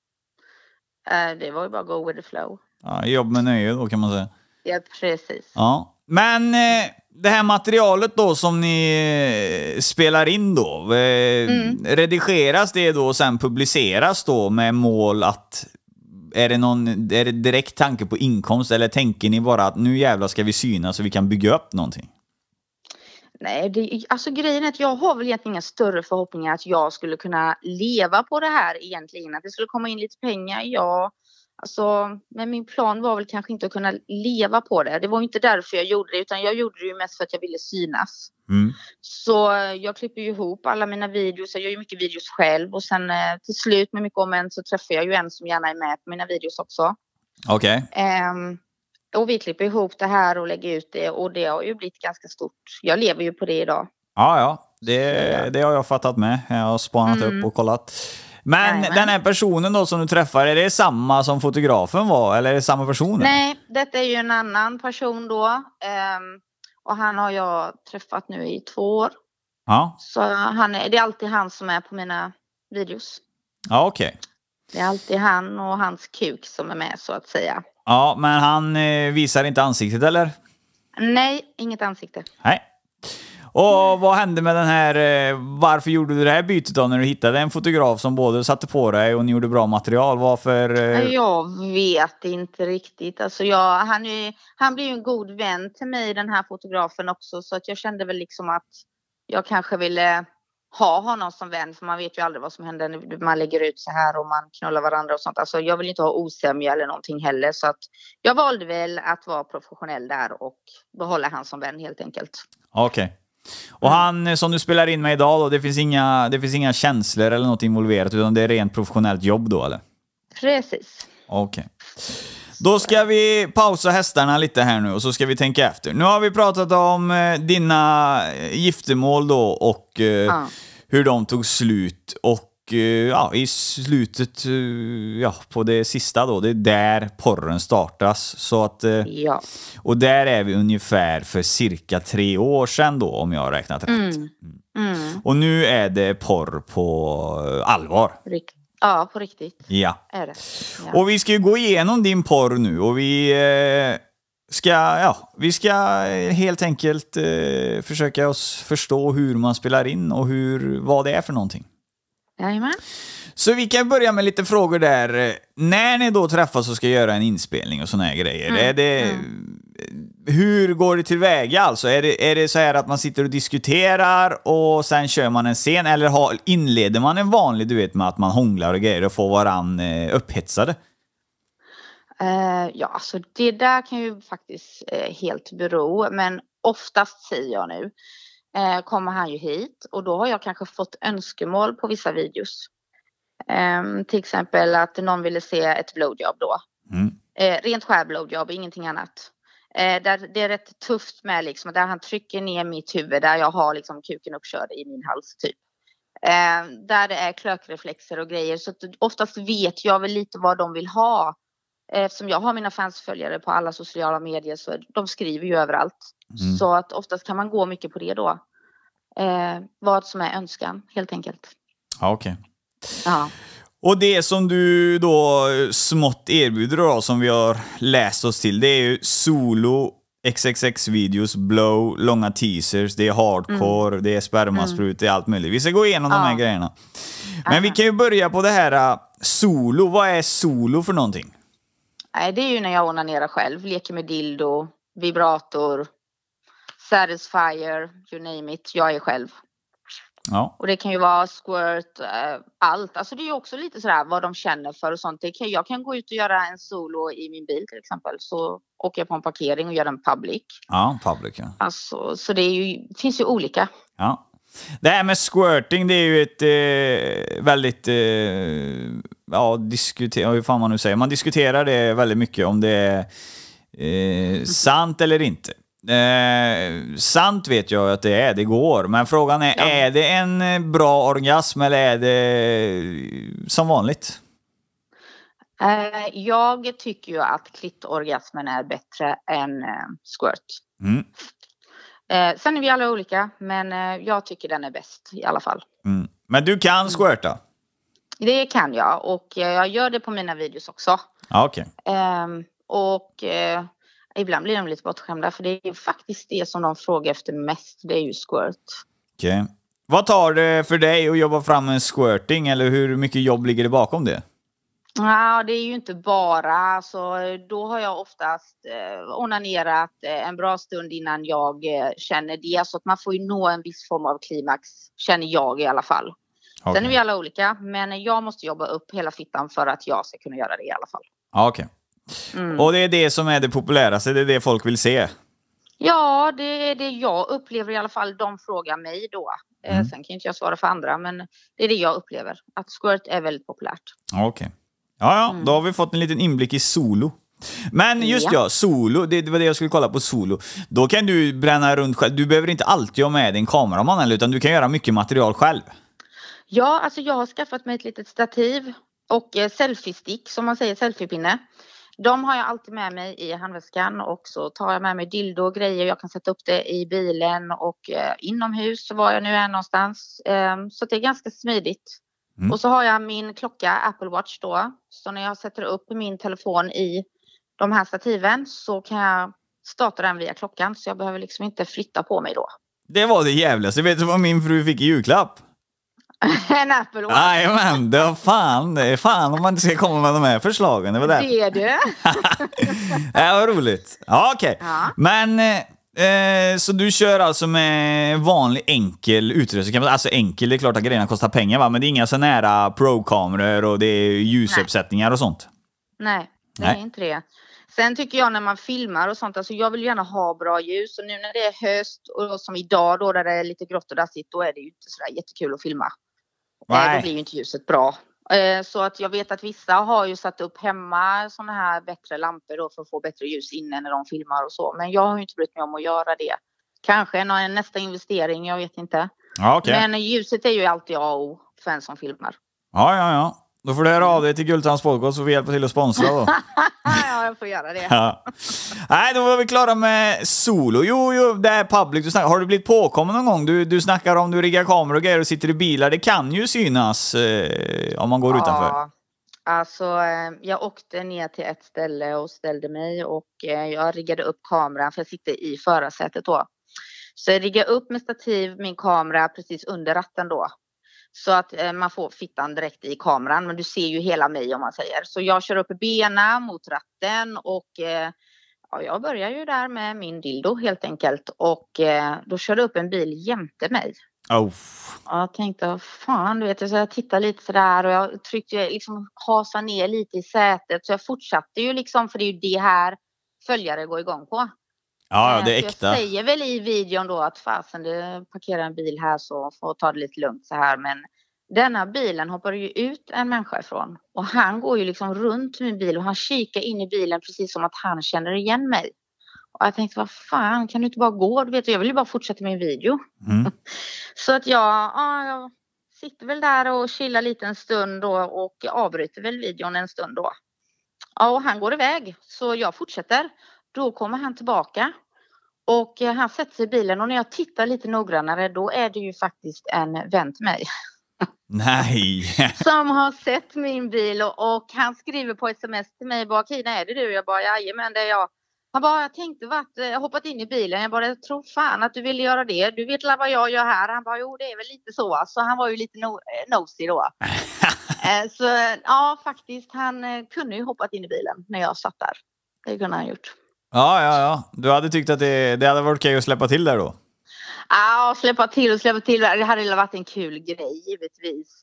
det var ju bara go with the flow. Ja, jobb med nöje då kan man säga. Ja, precis. Ja. Men det här materialet då som ni spelar in då, redigeras det då och sen publiceras då med mål att är det direkt tanke på inkomst eller tänker ni bara att nu jävlar ska vi synas så vi kan bygga upp någonting? Nej, alltså grejen är att jag har väl egentligen inga större förhoppningar att jag skulle kunna leva på det här egentligen. Att det skulle komma in lite pengar, ja. Alltså, men min plan var väl kanske inte att kunna leva på det. Det var inte därför jag gjorde det, utan jag gjorde det ju mest för att jag ville synas. Mm. Så jag klipper ju ihop alla mina videos. Jag gör ju mycket videos själv. Och sen till slut med mycket om en så träffar jag ju en som gärna är med på mina videos också. Okej. Och vi klipper ihop det här och lägger ut det. Och det har ju blivit ganska stort. Jag lever ju på det idag. Ja. Det har jag fattat med. Jag har spanat upp och kollat. Men den här personen då som du träffar, är det samma som fotografen var? Eller är det samma person? Nej, detta är ju en annan person då. Och han har jag träffat nu i 2 år. Ja. Så det är alltid han som är på mina videos. Ja, okej. Det är alltid han och hans kuk som är med så att säga. Ja, men han visar inte ansiktet eller? Nej, inget ansikte. Nej. Och vad hände med den här, varför gjorde du det här bytet då när du hittade en fotograf som både satte på dig och ni gjorde bra material? Varför? Jag vet inte riktigt. Alltså han blir ju en god vän till mig, den här fotografen också. Så att jag kände väl liksom att jag kanske ville ha honom som vän. För man vet ju aldrig vad som händer när man lägger ut så här och man knullar varandra och sånt. Alltså jag vill inte ha osämja eller någonting heller. Så att jag valde väl att vara professionell där och behålla han som vän helt enkelt. Okej. Och han som du spelar in med idag då, det finns inga känslor eller något involverat utan det är rent professionellt jobb då eller? Precis. Okej. Då ska vi pausa hästarna lite här nu och så ska vi tänka efter. Nu har vi pratat om dina giftermål då och hur de tog slut och i slutet på det sista då, det är där porren startas så att och där är vi ungefär för cirka 3 år sedan då om jag har räknat rätt. Och nu är det porr på allvar. Ja, på riktigt. Ja. Är det. Ja. Och vi ska ju gå igenom din porr nu och vi ska helt enkelt försöka oss förstå hur man spelar in och vad det är för någonting. Jajamän. Så vi kan börja med lite frågor där. När ni då träffas och ska göra en inspelning och såna här grejer, hur går det tillväga alltså? Är det så här att man sitter och diskuterar och sen kör man en scen eller inleder man en vanlig duett med att man hånglar och grejer och får varann upphetsade? Alltså det där kan ju faktiskt helt bero, men oftast säger jag nu kommer han ju hit och då har jag kanske fått önskemål på vissa videos. Till exempel att någon ville se ett blowjob då. Rent skär blowjob, ingenting annat. Där det är rätt tufft med liksom, där han trycker ner mitt huvud där jag har liksom kuken uppkörd i min hals typ. Där det är klökreflexer och grejer så att oftast vet jag väl lite vad de vill ha. Eftersom jag har mina fansföljare på alla sociala medier så de skriver ju överallt. Så att oftast kan man gå mycket på det då. Vad som är önskan helt enkelt. Ja, okej. Ja. Och det som du då smått erbjuder då, som vi har läst oss till, det är ju solo, XXX-videos, blow, långa teasers, det är hardcore, det är spermasprut, det är allt möjligt. Vi ska gå igenom de här grejerna. Men vi kan ju börja på det här solo. Vad är solo för någonting? Nej, det är ju när jag onanerar själv, leker med dildo, vibrator, satisfier, you name it, jag är själv. Ja. Och det kan ju vara squirt, allt. Alltså det är ju också lite sådär vad de känner för och sånt. Jag kan gå ut och göra en solo i min bil till exempel. Så åker jag på en parkering och gör den public. Ja, public, ja. Alltså, så det finns ju olika. Ja. Det här med squirting, det är ju ett väldigt hur fan man nu säger. Man diskuterar det väldigt mycket om det är sant eller inte. Sant vet jag att det går. Men frågan är det en bra orgasm eller är det som vanligt? Jag tycker ju att klittorgasmen är bättre än squirt. Sen är vi alla olika, men jag tycker den är bäst i alla fall. Men du kan squirta? Det kan jag, och jag gör det på mina videos också. Okej. Ibland blir de lite bortskämda, för det är faktiskt det som de frågar efter mest. Det är ju squirt. Okej. Vad tar det för dig att jobba fram en squirting, eller hur mycket jobb ligger det bakom det? Ja, det är ju inte bara. Så då har jag oftast onanerat en bra stund innan jag känner det. Så att man får ju nå en viss form av klimax, känner jag i alla fall. Okay. Sen är vi alla olika, men jag måste jobba upp hela fittan för att jag ska kunna göra det i alla fall. Okej. Och det är det som är det populäraste, det är det folk vill se? Ja, det är det jag upplever i alla fall. De frågar mig då. Sen kan inte jag svara för andra, men det är det jag upplever. Att squirt är väldigt populärt. Okej. Ja, då har vi fått en liten inblick i solo. Men just solo, det var det jag skulle kolla på solo. Då kan du bränna runt själv. Du behöver inte alltid ha med din kameraman, utan du kan göra mycket material själv. Ja, alltså jag har skaffat mig ett litet stativ och selfie-stick, som man säger, selfiepinne. De har jag alltid med mig i handväskan, och så tar jag med mig dildo och grejer. Jag kan sätta upp det i bilen och inomhus, var jag nu är någonstans. Så det är ganska smidigt. Och så har jag min klocka, Apple Watch då. Så när jag sätter upp min telefon i de här stativen så kan jag starta den via klockan. Så jag behöver liksom inte flytta på mig då. Det var det jävligaste. Vet du vad min fru fick i julklapp? En Apple Watch. Nej, men det är fan om man inte ska komma med de här förslagen. Det var där. Det är det. Det var roligt. Ja, okej. Ja. Men så du kör alltså med vanlig enkel utrustning. Alltså enkel, det är klart att grejerna kostar pengar, va? Men det är inga så nära pro-kameror och det är ljusuppsättningar och sånt. Nej, det är inte det. Sen tycker jag när man filmar och sånt, alltså jag vill gärna ha bra ljus. Och nu när det är höst och som idag då, där det är lite grått och dassigt, då är det ju inte sådär jättekul att filma. Då blir ju inte ljuset bra. Så att jag vet att vissa har ju satt upp hemma såna här bättre lampor då för att få bättre ljus inne när de filmar och så. Men jag har ju inte brytt mig om att göra det. Kanske en nästa investering, jag vet inte. Ja, okay. Men ljuset är ju alltid A och O för en som filmar. Ja. Då får du höra av dig till Gultans podcast så vi hjälper till att sponsra då. Ja, jag får göra det. Ja. Nej, då var vi klara med solo. Jo, det är public. Har du blivit påkommen någon gång? Du snackar om du riggar kameror och grejer och sitter i bilar. Det kan ju synas om man går utanför. Ja, alltså jag åkte ner till ett ställe och ställde mig och jag riggade upp kameran för jag sitter i förarsätet då. Så jag riggade upp med stativ min kamera precis under ratten då. Så att man får fittan direkt i kameran. Men du ser ju hela mig om man säger. Så jag kör upp benen mot ratten. Och jag börjar ju där med min dildo helt enkelt. Och då körde upp en bil jämte mig. Oh. Och jag tänkte, fan du vet. Så jag tittade lite sådär. Och jag tryckte liksom hasa ner lite i sätet. Så jag fortsatte ju liksom. För det är ju det här följare går igång på. Ja, det är äkta. Jag säger väl i videon då att fasen, det parkerar en bil här så får ta det lite lugnt så här. Men denna bilen hoppar ju ut en människa ifrån. Och han går ju liksom runt min bil och han kikar in i bilen precis som att han känner igen mig. Och jag tänkte, vad fan, kan du inte bara gå? Du vet, jag vill ju bara fortsätta min video. Så att jag sitter väl där och chillar lite en stund då och avbryter väl videon en stund då. Ja, och han går iväg så jag fortsätter. Då kommer han tillbaka och han sätter sig i bilen och när jag tittar lite noggrannare då är det ju faktiskt en vän till mig. Nej. Som har sett min bil och han skriver på sms till mig bara, Kina är det du? Jag bara, jajamän det är jag. Han bara, jag tänkte hoppat in i bilen. Jag bara, jag tror fan att du ville göra det. Du vet vad jag gör här. Han bara, jo det är väl lite så. Så han var ju lite nosy då. Så ja faktiskt, han kunde ju hoppat in i bilen när jag satt där. Det kunde han gjort. Ja. Du hade tyckt att det hade varit okej att släppa till där då? Ja, släppa till. Det hade varit en kul grej givetvis.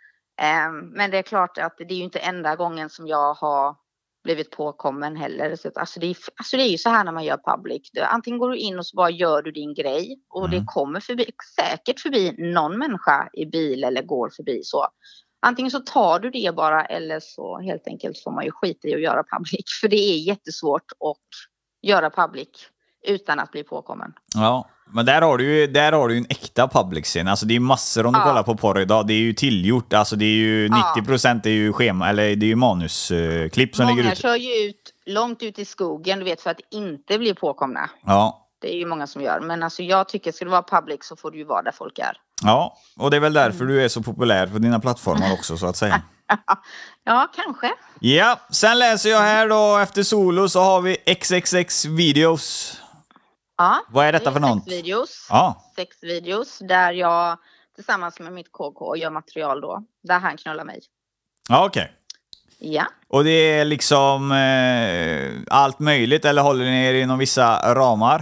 Men det är klart att det är ju inte enda gången som jag har blivit påkommen heller. Så alltså det är ju så här när man gör public. Antingen går du in och så bara gör du din grej. Och det kommer säkert förbi någon människa i bil eller går förbi så. Antingen så tar du det bara eller så helt enkelt får man ju skita i att göra public. För det är jättesvårt att göra public utan att bli påkommen. Ja, men där har du ju en äkta public-scen. Alltså det är massor om du kollar på porr idag. Det är ju tillgjort. Alltså det är ju 90% är ju schema, eller det är ju manusklipp som ligger ute. Många kör ju ut långt ut i skogen, du vet, för att inte bli påkomna. Ja. Det är ju många som gör. Men alltså jag tycker att ska det vara public så får du ju vara där folk är. Ja, och det är väl därför du är så populär på dina plattformar också, så att säga. Ja, kanske. Ja, sen läser jag här då, efter solo så har vi XXX videos. Ja. Vad är detta för något? Sex videos där jag tillsammans med mitt KK gör material då. Där han knullar mig. Ja, okej. Ja. Och det är liksom allt möjligt, eller håller ni er inom vissa ramar?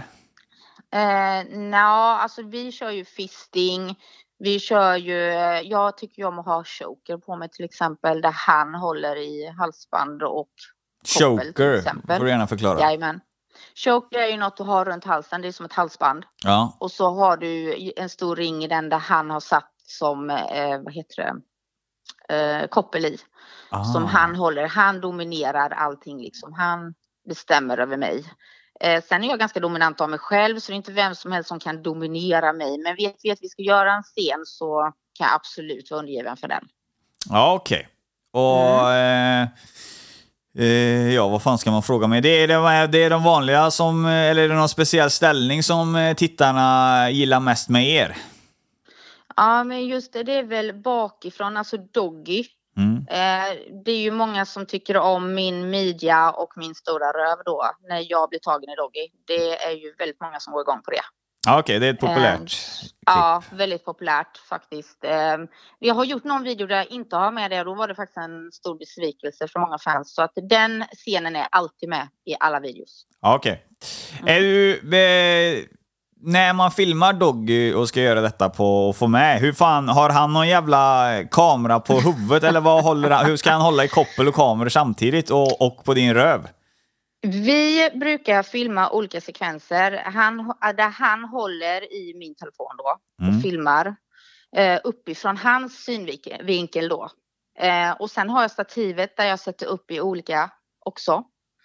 Alltså vi kör ju fisting. Vi kör ju, jag tycker ju om att ha choker på mig till exempel, där han håller i halsband och koppel, choker, får du gärna förklara. Jajamän. Choker är ju något du har runt halsen, det är som ett halsband. Ja. Och så har du en stor ring i den där han har satt som, koppel i. Som han håller, han dominerar allting liksom, han bestämmer över mig. Sen är jag ganska dominant av mig själv, så det är inte vem som helst som kan dominera mig. Men vet vi att vi ska göra en scen så kan jag absolut vara undergiven för den. Ja, okej. Och ja, vad fan ska man fråga mig? Det är de vanliga som, eller är det någon speciell ställning som tittarna gillar mest med er? Ja, men just det är väl bakifrån, alltså doggy. Det är ju många som tycker om min midja och min stora röv då, när jag blir tagen i doggy. Det är ju väldigt många som går igång på det. Ja, okej, det är ett populärt. Ja, väldigt populärt faktiskt. Jag har gjort någon video där jag inte har med det, och då var det faktiskt en stor besvikelse för många fans. Så att den scenen är alltid med i alla videos. Ja, okej. Är du... När man filmar Doggy och ska göra detta på att få med, hur fan, har han någon jävla kamera på huvudet eller vad håller han, hur ska han hålla i koppel och kameror samtidigt och på din röv? Vi brukar filma olika sekvenser där han håller i min telefon då och filmar uppifrån hans synvinkel då. Och sen har jag stativet där jag sätter upp i olika också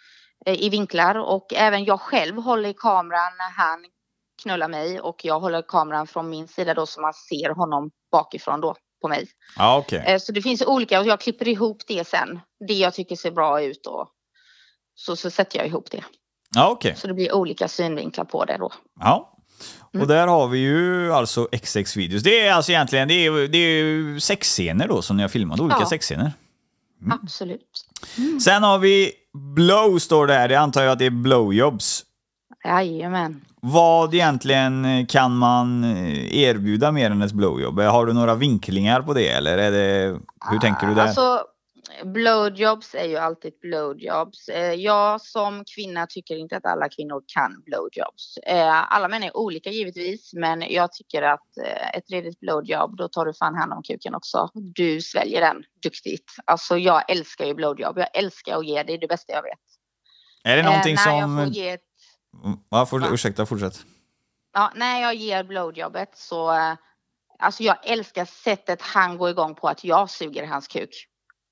i vinklar, och även jag själv håller i kameran när han knullar mig, och jag håller kameran från min sida då så man ser honom bakifrån då på mig. Ja, okej. Så det finns olika, och jag klipper ihop det sen. Det jag tycker ser bra ut då. Så sätter jag ihop det. Ja, okej. Så det blir olika synvinklar på det då. Ja. Och där har vi ju alltså XX-videos. Det är alltså egentligen, det är sexscener då som ni har filmat, olika sexscener. Absolut. Sen har vi blow, står det här. Det antar jag att det är blowjobs. Jajamän. Vad egentligen kan man erbjuda mer än ett blowjob? Har du några vinklingar på det, eller är det, hur tänker du där? Alltså, blowjobs är ju alltid blowjobs. Jag som kvinna tycker inte att alla kvinnor kan blowjobs. Alla män är olika givetvis, men jag tycker att ett redigt blowjob, då tar du fan hand om kuken också. Du sväljer den duktigt. Alltså jag älskar ju blowjob. Jag älskar att ge, det är det bästa jag vet. Är det någonting som... Jag får ge ett... Ursäkta, fortsätt. Ja, när jag ger blowjobbet så... Alltså jag älskar sättet han går igång på att jag suger hans kuk.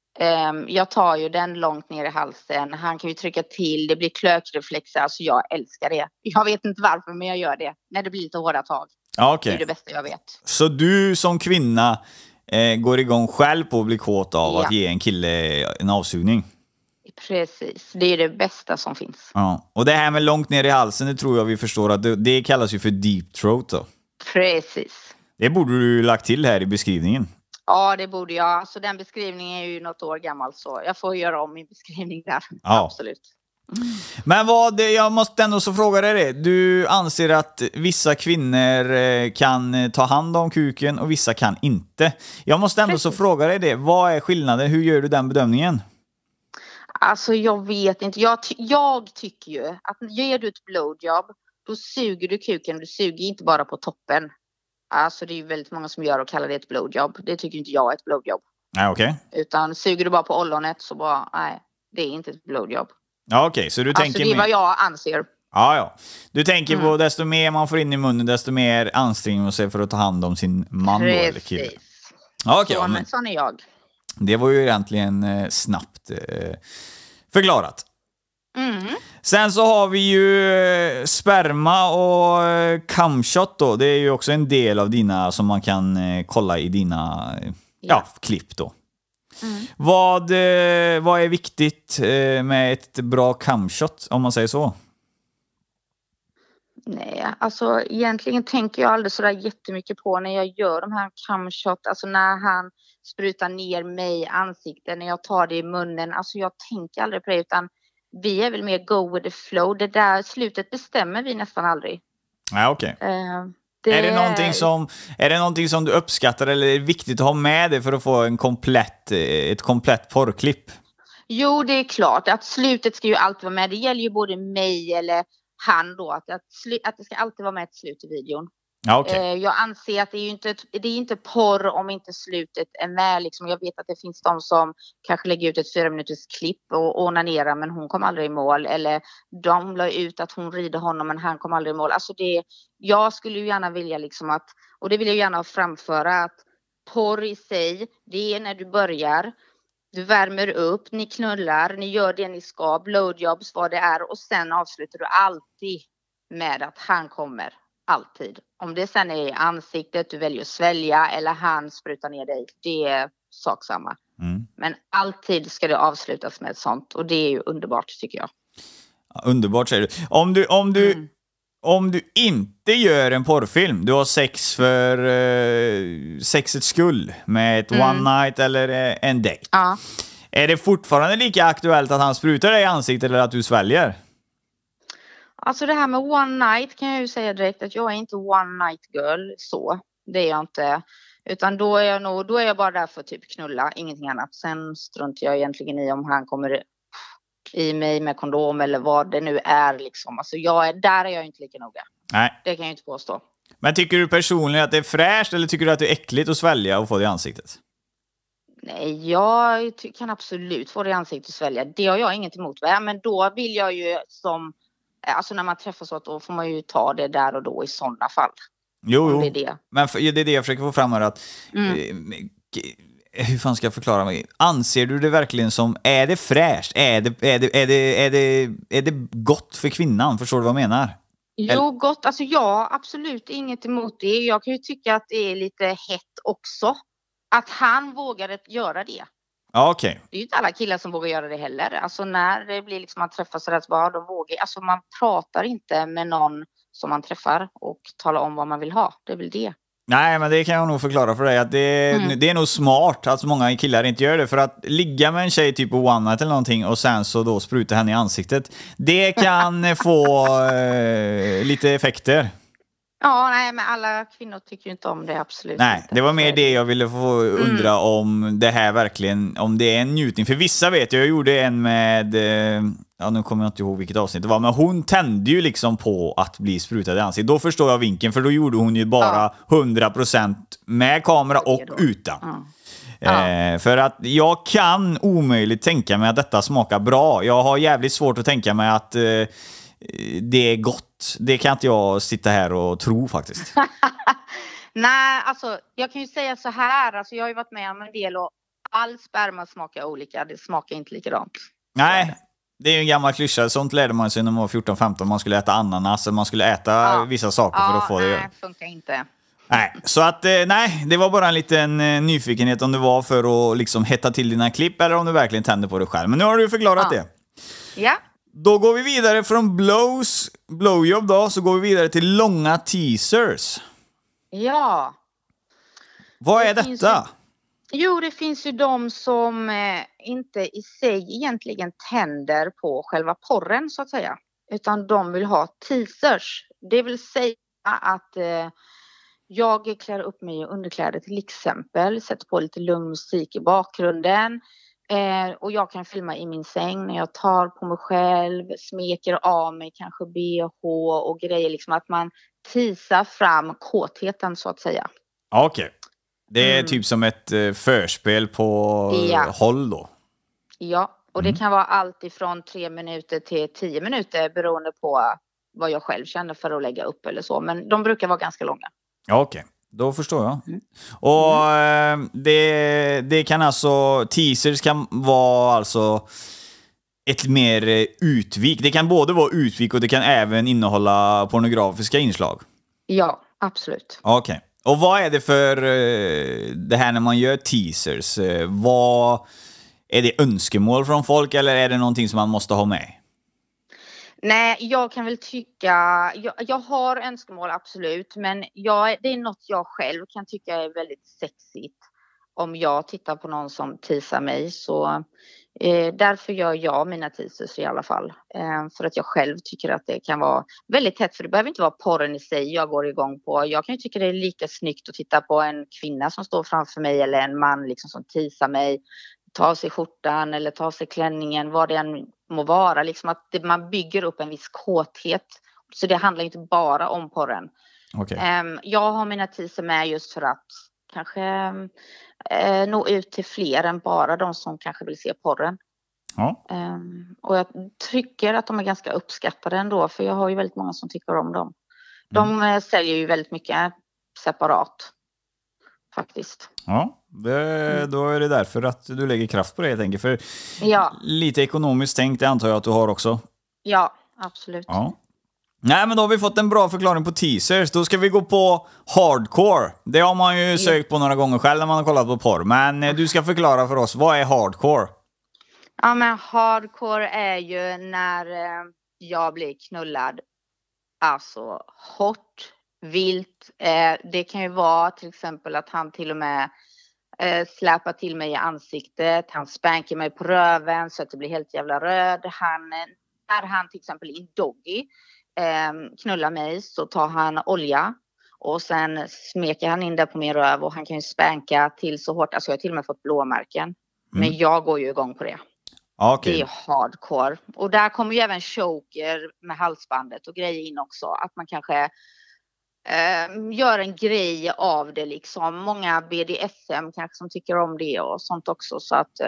Jag tar ju den långt ner i halsen. Han kan ju trycka till, det blir klökreflexer. Alltså jag älskar det. Jag vet inte varför, men jag gör det. När det blir lite hårda tag. Ja, okay. Det är det bästa jag vet. Så du som kvinna går igång själv på att bli kåt av att ge en kille en avsugning? Precis, det är det bästa som finns. Ja. Och det här med långt ner i halsen, det tror jag vi förstår att det kallas ju för deep throat då. Precis. Det borde du lagt till här i beskrivningen. Ja, det borde jag. Så den beskrivningen är ju något år gammal, så jag får göra om min beskrivning där. Ja. Absolut. Men jag måste ändå så fråga dig det. Du anser att vissa kvinnor kan ta hand om kuken och vissa kan inte. Jag måste ändå så fråga dig det. Vad är skillnaden? Hur gör du den bedömningen? Alltså jag vet inte. Jag tycker ju att ger du ett blowjob, då suger du kuken. Du suger inte bara på toppen. Alltså det är ju väldigt många som gör och kallar det ett blowjob. Det tycker inte jag är ett blowjob. Nej, okej. Utan suger du bara på ollonet så bara, nej, det är inte ett blowjob. Ja, okej. Så du tänker... det är vad jag anser. Ja. Du tänker på desto mer man får in i munnen, desto mer anstränger man sig för att ta hand om sin man då, eller kille. Ja, okej. Sån är jag. Det var ju egentligen snabbt förklarat. Sen så har vi ju sperma och camshot då. Det är ju också en del av dina som man kan kolla i dina klipp då. Vad är viktigt med ett bra camshot, om man säger så? Nej, alltså egentligen tänker jag aldrig sådär jättemycket på när jag gör de här camshot. Alltså när han sprutar ner mig i ansiktet, när jag tar det i munnen. Alltså jag tänker aldrig på det, utan vi är väl mer go with the flow. Det där slutet bestämmer vi nästan aldrig. Ja, okej. Är det någonting som du uppskattar eller är det viktigt att ha med det för att få ett komplett porrklipp? Jo, det är klart att slutet ska ju alltid vara med. Det gäller ju både mig eller han då, att det ska alltid vara med ett slut i videon. Ja, okay. Jag anser att det är inte porr om inte slutet är med. Liksom. Jag vet att det finns de som kanske lägger ut ett 4 minuters klipp och onanerar, men hon kom aldrig i mål. Eller de la ut att hon rider honom men han kom aldrig i mål. Alltså jag skulle ju gärna vilja liksom att, och det vill jag gärna framföra, att porr i sig, det är när du börjar. Du värmer upp, ni knullar, ni gör det ni ska, blowjobs, vad det är. Och sen avslutar du alltid med att han kommer. Alltid. Om det sen är i ansiktet, du väljer att svälja eller han sprutar ner dig. Det är sak samma. Men alltid ska det avslutas med ett sånt. Och det är ju underbart tycker jag. Ja, underbart säger du. Om du inte gör en porrfilm, du har sex för sexets skull med ett one night eller en date. Ja. Är det fortfarande lika aktuellt att han sprutar dig i ansiktet eller att du sväljer? Alltså det här med one night kan jag ju säga direkt att jag är inte one night girl så. Det är jag inte. Utan då är jag bara där för typ knulla, ingenting annat. Sen struntar jag egentligen i om han kommer i mig med kondom eller vad det nu är liksom. Alltså där är jag inte lika noga. Nej. Det kan jag inte påstå. Men tycker du personligen att det är fräscht eller tycker du att det är äckligt att svälja och få det i ansiktet? Nej, jag kan absolut få det i ansiktet och svälja. Det har jag inget emot. Men då vill jag ju alltså när man träffas så då får man ju ta det där och då i sådana fall. Jo. Det är det. Men det är det jag försöker få fram här att hur fan ska jag förklara mig? Anser du det verkligen som, är det fräscht? Är det gott för kvinnan? Förstår du vad jag menar? Jo, gott. Alltså absolut inget emot det. Jag kan ju tycka att det är lite hett också. Att han vågade göra det. Ja, okej. Okay. Det är ju inte alla killar som vågar göra det heller. Alltså när det blir liksom man träffas så där så bara de vågar. Alltså man pratar inte med någon som man träffar och talar om vad man vill ha. Det är väl det. Nej, men det kan jag nog förklara för dig att det är nog smart att många killar inte gör det, för att ligga med en tjej typ på one night eller någonting och sen så då spruta henne i ansiktet, det kan få lite effekter. Ja, nej, men alla kvinnor tycker ju inte om det, absolut. Nej, inte. det var mer det jag ville få undra om det här verkligen, om det är en njutning. För vissa vet jag gjorde en med, nu kommer jag inte ihåg vilket avsnitt det var, men hon tände ju liksom på att bli sprutad i ansiktet. Då förstår jag vinkeln, för då gjorde hon ju bara 100% med kamera och utan. För att jag kan omöjligt tänka mig att detta smakar bra. Jag har jävligt svårt att tänka mig att det är gott. Det kan inte jag sitta här och tro faktiskt. Nej, alltså jag kan ju säga så här. Alltså, jag har ju varit med om en del och all sperma smakar olika. Det smakar inte likadant. Nej, det är ju en gammal klyscha. Sånt lärde man sig när man var 14-15. Man skulle äta ananas. Man skulle äta vissa saker för att få det. Nej, det funkar inte. Nej, så att nej, det var bara en liten nyfikenhet om det var för att liksom hetta till dina klipp eller om du verkligen tänder på det själv. Men nu har du förklarat det. Ja. Då går vi vidare från blowjob då, så går vi vidare till långa teasers. Ja. Vad är detta? Jo, det finns ju de som inte i sig egentligen tänder på själva porren så att säga. Utan de vill ha teasers. Det vill säga att jag klär upp mig i underkläder till exempel. Sätter på lite lugn musik i bakgrunden. Och jag kan filma i min säng när jag tar på mig själv, smeker av mig kanske BH och grejer. Liksom att man teasar fram kåtheten så att säga. Okej. Det är typ som ett förspel på håll då. Ja, och det kan vara allt ifrån 3 minuter till 10 minuter beroende på vad jag själv känner för att lägga upp eller så. Men de brukar vara ganska långa. Okej. Då förstår jag. Och det kan alltså, teasers kan vara alltså ett mer utvik. Det kan både vara utvik och det kan även innehålla pornografiska inslag. Ja, absolut. Okej. Och vad är det för det här när man gör teasers? Vad är det önskemål från folk eller är det någonting som man måste ha med? Nej, jag kan väl tycka, jag har önskemål absolut, men det är något jag själv kan tycka är väldigt sexigt om jag tittar på någon som teasar mig, så därför gör jag mina teasers i alla fall. För att jag själv tycker att det kan vara väldigt hett, för det behöver inte vara porren i sig jag går igång på. Jag kan ju tycka det är lika snyggt att titta på en kvinna som står framför mig eller en man liksom som teasar mig, tar sig skjortan eller tar sig klänningen, vad det än må vara. Liksom att man bygger upp en viss kåthet. Så det handlar inte bara om porren. Okay. Jag har mina teaser med just för att kanske nå ut till fler än bara de som kanske vill se porren. Ja. Och jag tycker att de är ganska uppskattade ändå, för jag har ju väldigt många som tycker om dem. De säljer ju väldigt mycket separat faktiskt. Ja, då är det därför att du lägger kraft på det helt enkelt. För lite ekonomiskt tänkt, det antar jag att du har också. Ja, absolut. Ja. Nej, men då har vi fått en bra förklaring på teasers. Då ska vi gå på hardcore. Det har man ju sökt på några gånger själv när man har kollat på porr. Men du ska förklara för oss, vad är hardcore? Ja, men hardcore är ju när jag blir knullad. Alltså hårt, vilt. Det kan ju vara till exempel att han till och med släpar till mig i ansiktet. Han spankar mig på röven så att det blir helt jävla röd. När han till exempel i doggy knullar mig, så tar han olja och sen smeker han in det på min röv, och han kan ju spanka till så hårt. Alltså jag har till och med fått blåmärken. Men jag går ju igång på det. Okay. Det är hardcore. Och där kommer ju även choker med halsbandet och grejer in också. Att man kanske gör en grej av det liksom. Många BDSM kanske som tycker om det och sånt också. Så att,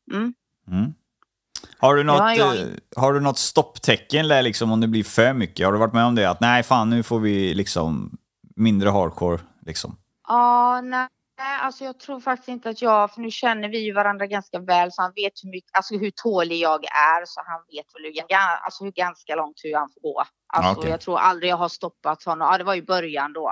Har du något stopptecken där liksom om det blir för mycket? Har du varit med om det? Att nej fan, nu får vi liksom mindre hardcore liksom. Ja, nej. Alltså jag tror faktiskt inte att för nu känner vi ju varandra ganska väl, så han vet hur tålig jag är, så han vet väl hur ganska långt hur han får gå. Alltså okay. Jag tror aldrig jag har stoppat honom. Ja, det var ju början då.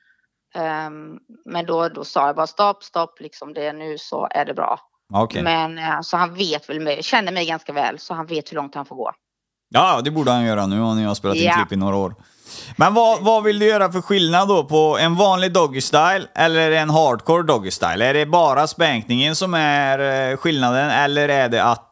Men då sa jag bara stopp liksom, det nu så är det bra. Okay. Men så han vet väl, känner mig ganska väl, så han vet hur långt han får gå. Ja, det borde han göra nu om ni har spelat in klipp i några år. Men vad vill du göra för skillnad då på en vanlig doggy style eller en hardcore doggy style? Är det bara spänkningen som är skillnaden, eller är det att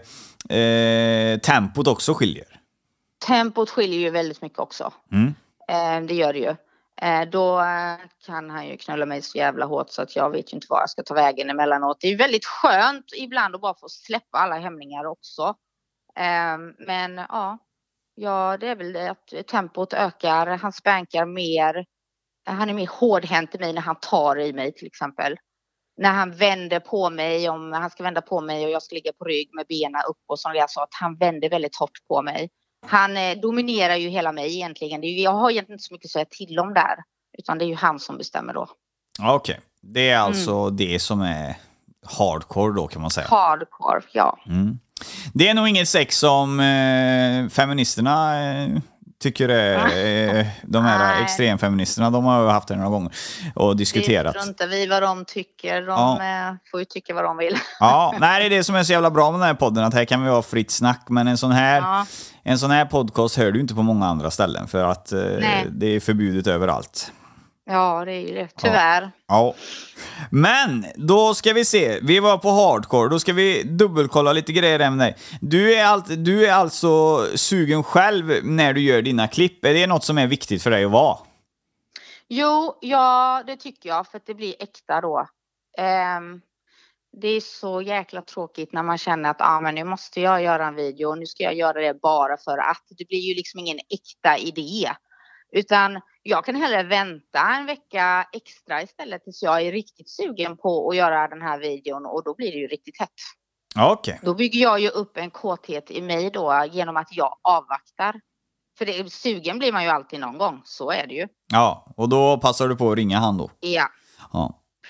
tempot också skiljer? Tempot skiljer ju väldigt mycket också. Det gör det ju. Då kan han ju knulla mig så jävla hårt så att jag vet ju inte vad jag ska ta vägen emellanåt. Det är ju väldigt skönt ibland att bara få släppa alla hämningar också. Men ja, det är väl det att tempot ökar. Han spankar mer. Han är mer hårdhänt i mig när han tar i mig till exempel. När han vänder på mig, om han ska vända på mig och jag ska ligga på rygg med benen upp, och som jag sa, att han vänder väldigt hårt på mig. Han dominerar ju hela mig egentligen. Jag har egentligen inte så mycket att säga till om där, utan det är ju han som bestämmer då. Okej, det är alltså det som är hardcore då, kan man säga. Hardcore, ja. Det är nog inget sex som feministerna tycker är de här extremfeministerna. De har haft det några gånger och diskuterat. Det struntar vi vad de tycker. De får ju tycka vad de vill. Ja, nej, det är det som är så jävla bra med den här podden, att här kan vi ha fritt snack. Men en sån här podcast hör du inte på många andra ställen, för att det är förbjudet överallt. Ja, det är ju det. Tyvärr. Ja. Men då ska vi se. Vi var på hardcore. Då ska vi dubbelkolla lite grejer med dig. Du är alltså sugen själv när du gör dina klipp. Är det något som är viktigt för dig att vara? Jo, ja, det tycker jag. För att det blir äkta då. Det är så jäkla tråkigt när man känner att men nu måste jag göra en video. Och nu ska jag göra det bara för att. Det blir ju liksom ingen äkta idé. Utan jag kan hellre vänta en vecka extra istället tills jag är riktigt sugen på att göra den här videon. Och då blir det ju riktigt hett. Okay. Då bygger jag ju upp en kåthet i mig då genom att jag avvaktar. För sugen blir man ju alltid någon gång, så är det ju. Ja, och då passar du på att ringa han då? Ja.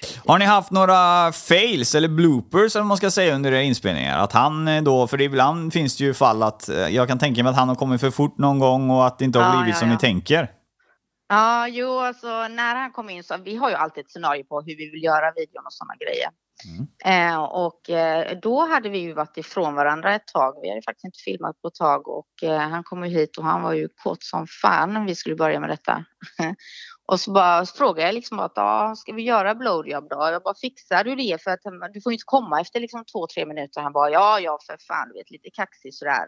Har ni haft några fails eller bloopers eller man ska säga under era inspelningar? Att han då, för ibland finns det ju fall att jag kan tänka mig att han har kommit för fort någon gång och att det inte har blivit som ni tänker. Ja, jo, alltså när han kom in så vi har ju alltid ett scenario på hur vi vill göra videon och sådana grejer. Då hade vi ju varit ifrån varandra ett tag. Vi hade faktiskt inte filmat på ett tag och han kom ju hit och han var ju kort som fan när vi skulle börja med detta. Och så bara frågade jag liksom att ska vi göra blowjob då? Jag bara, fixar du det? För att du får ju inte komma efter liksom 2-3 minuter. Han bara, ja för fan, du vet, lite kaxig sådär.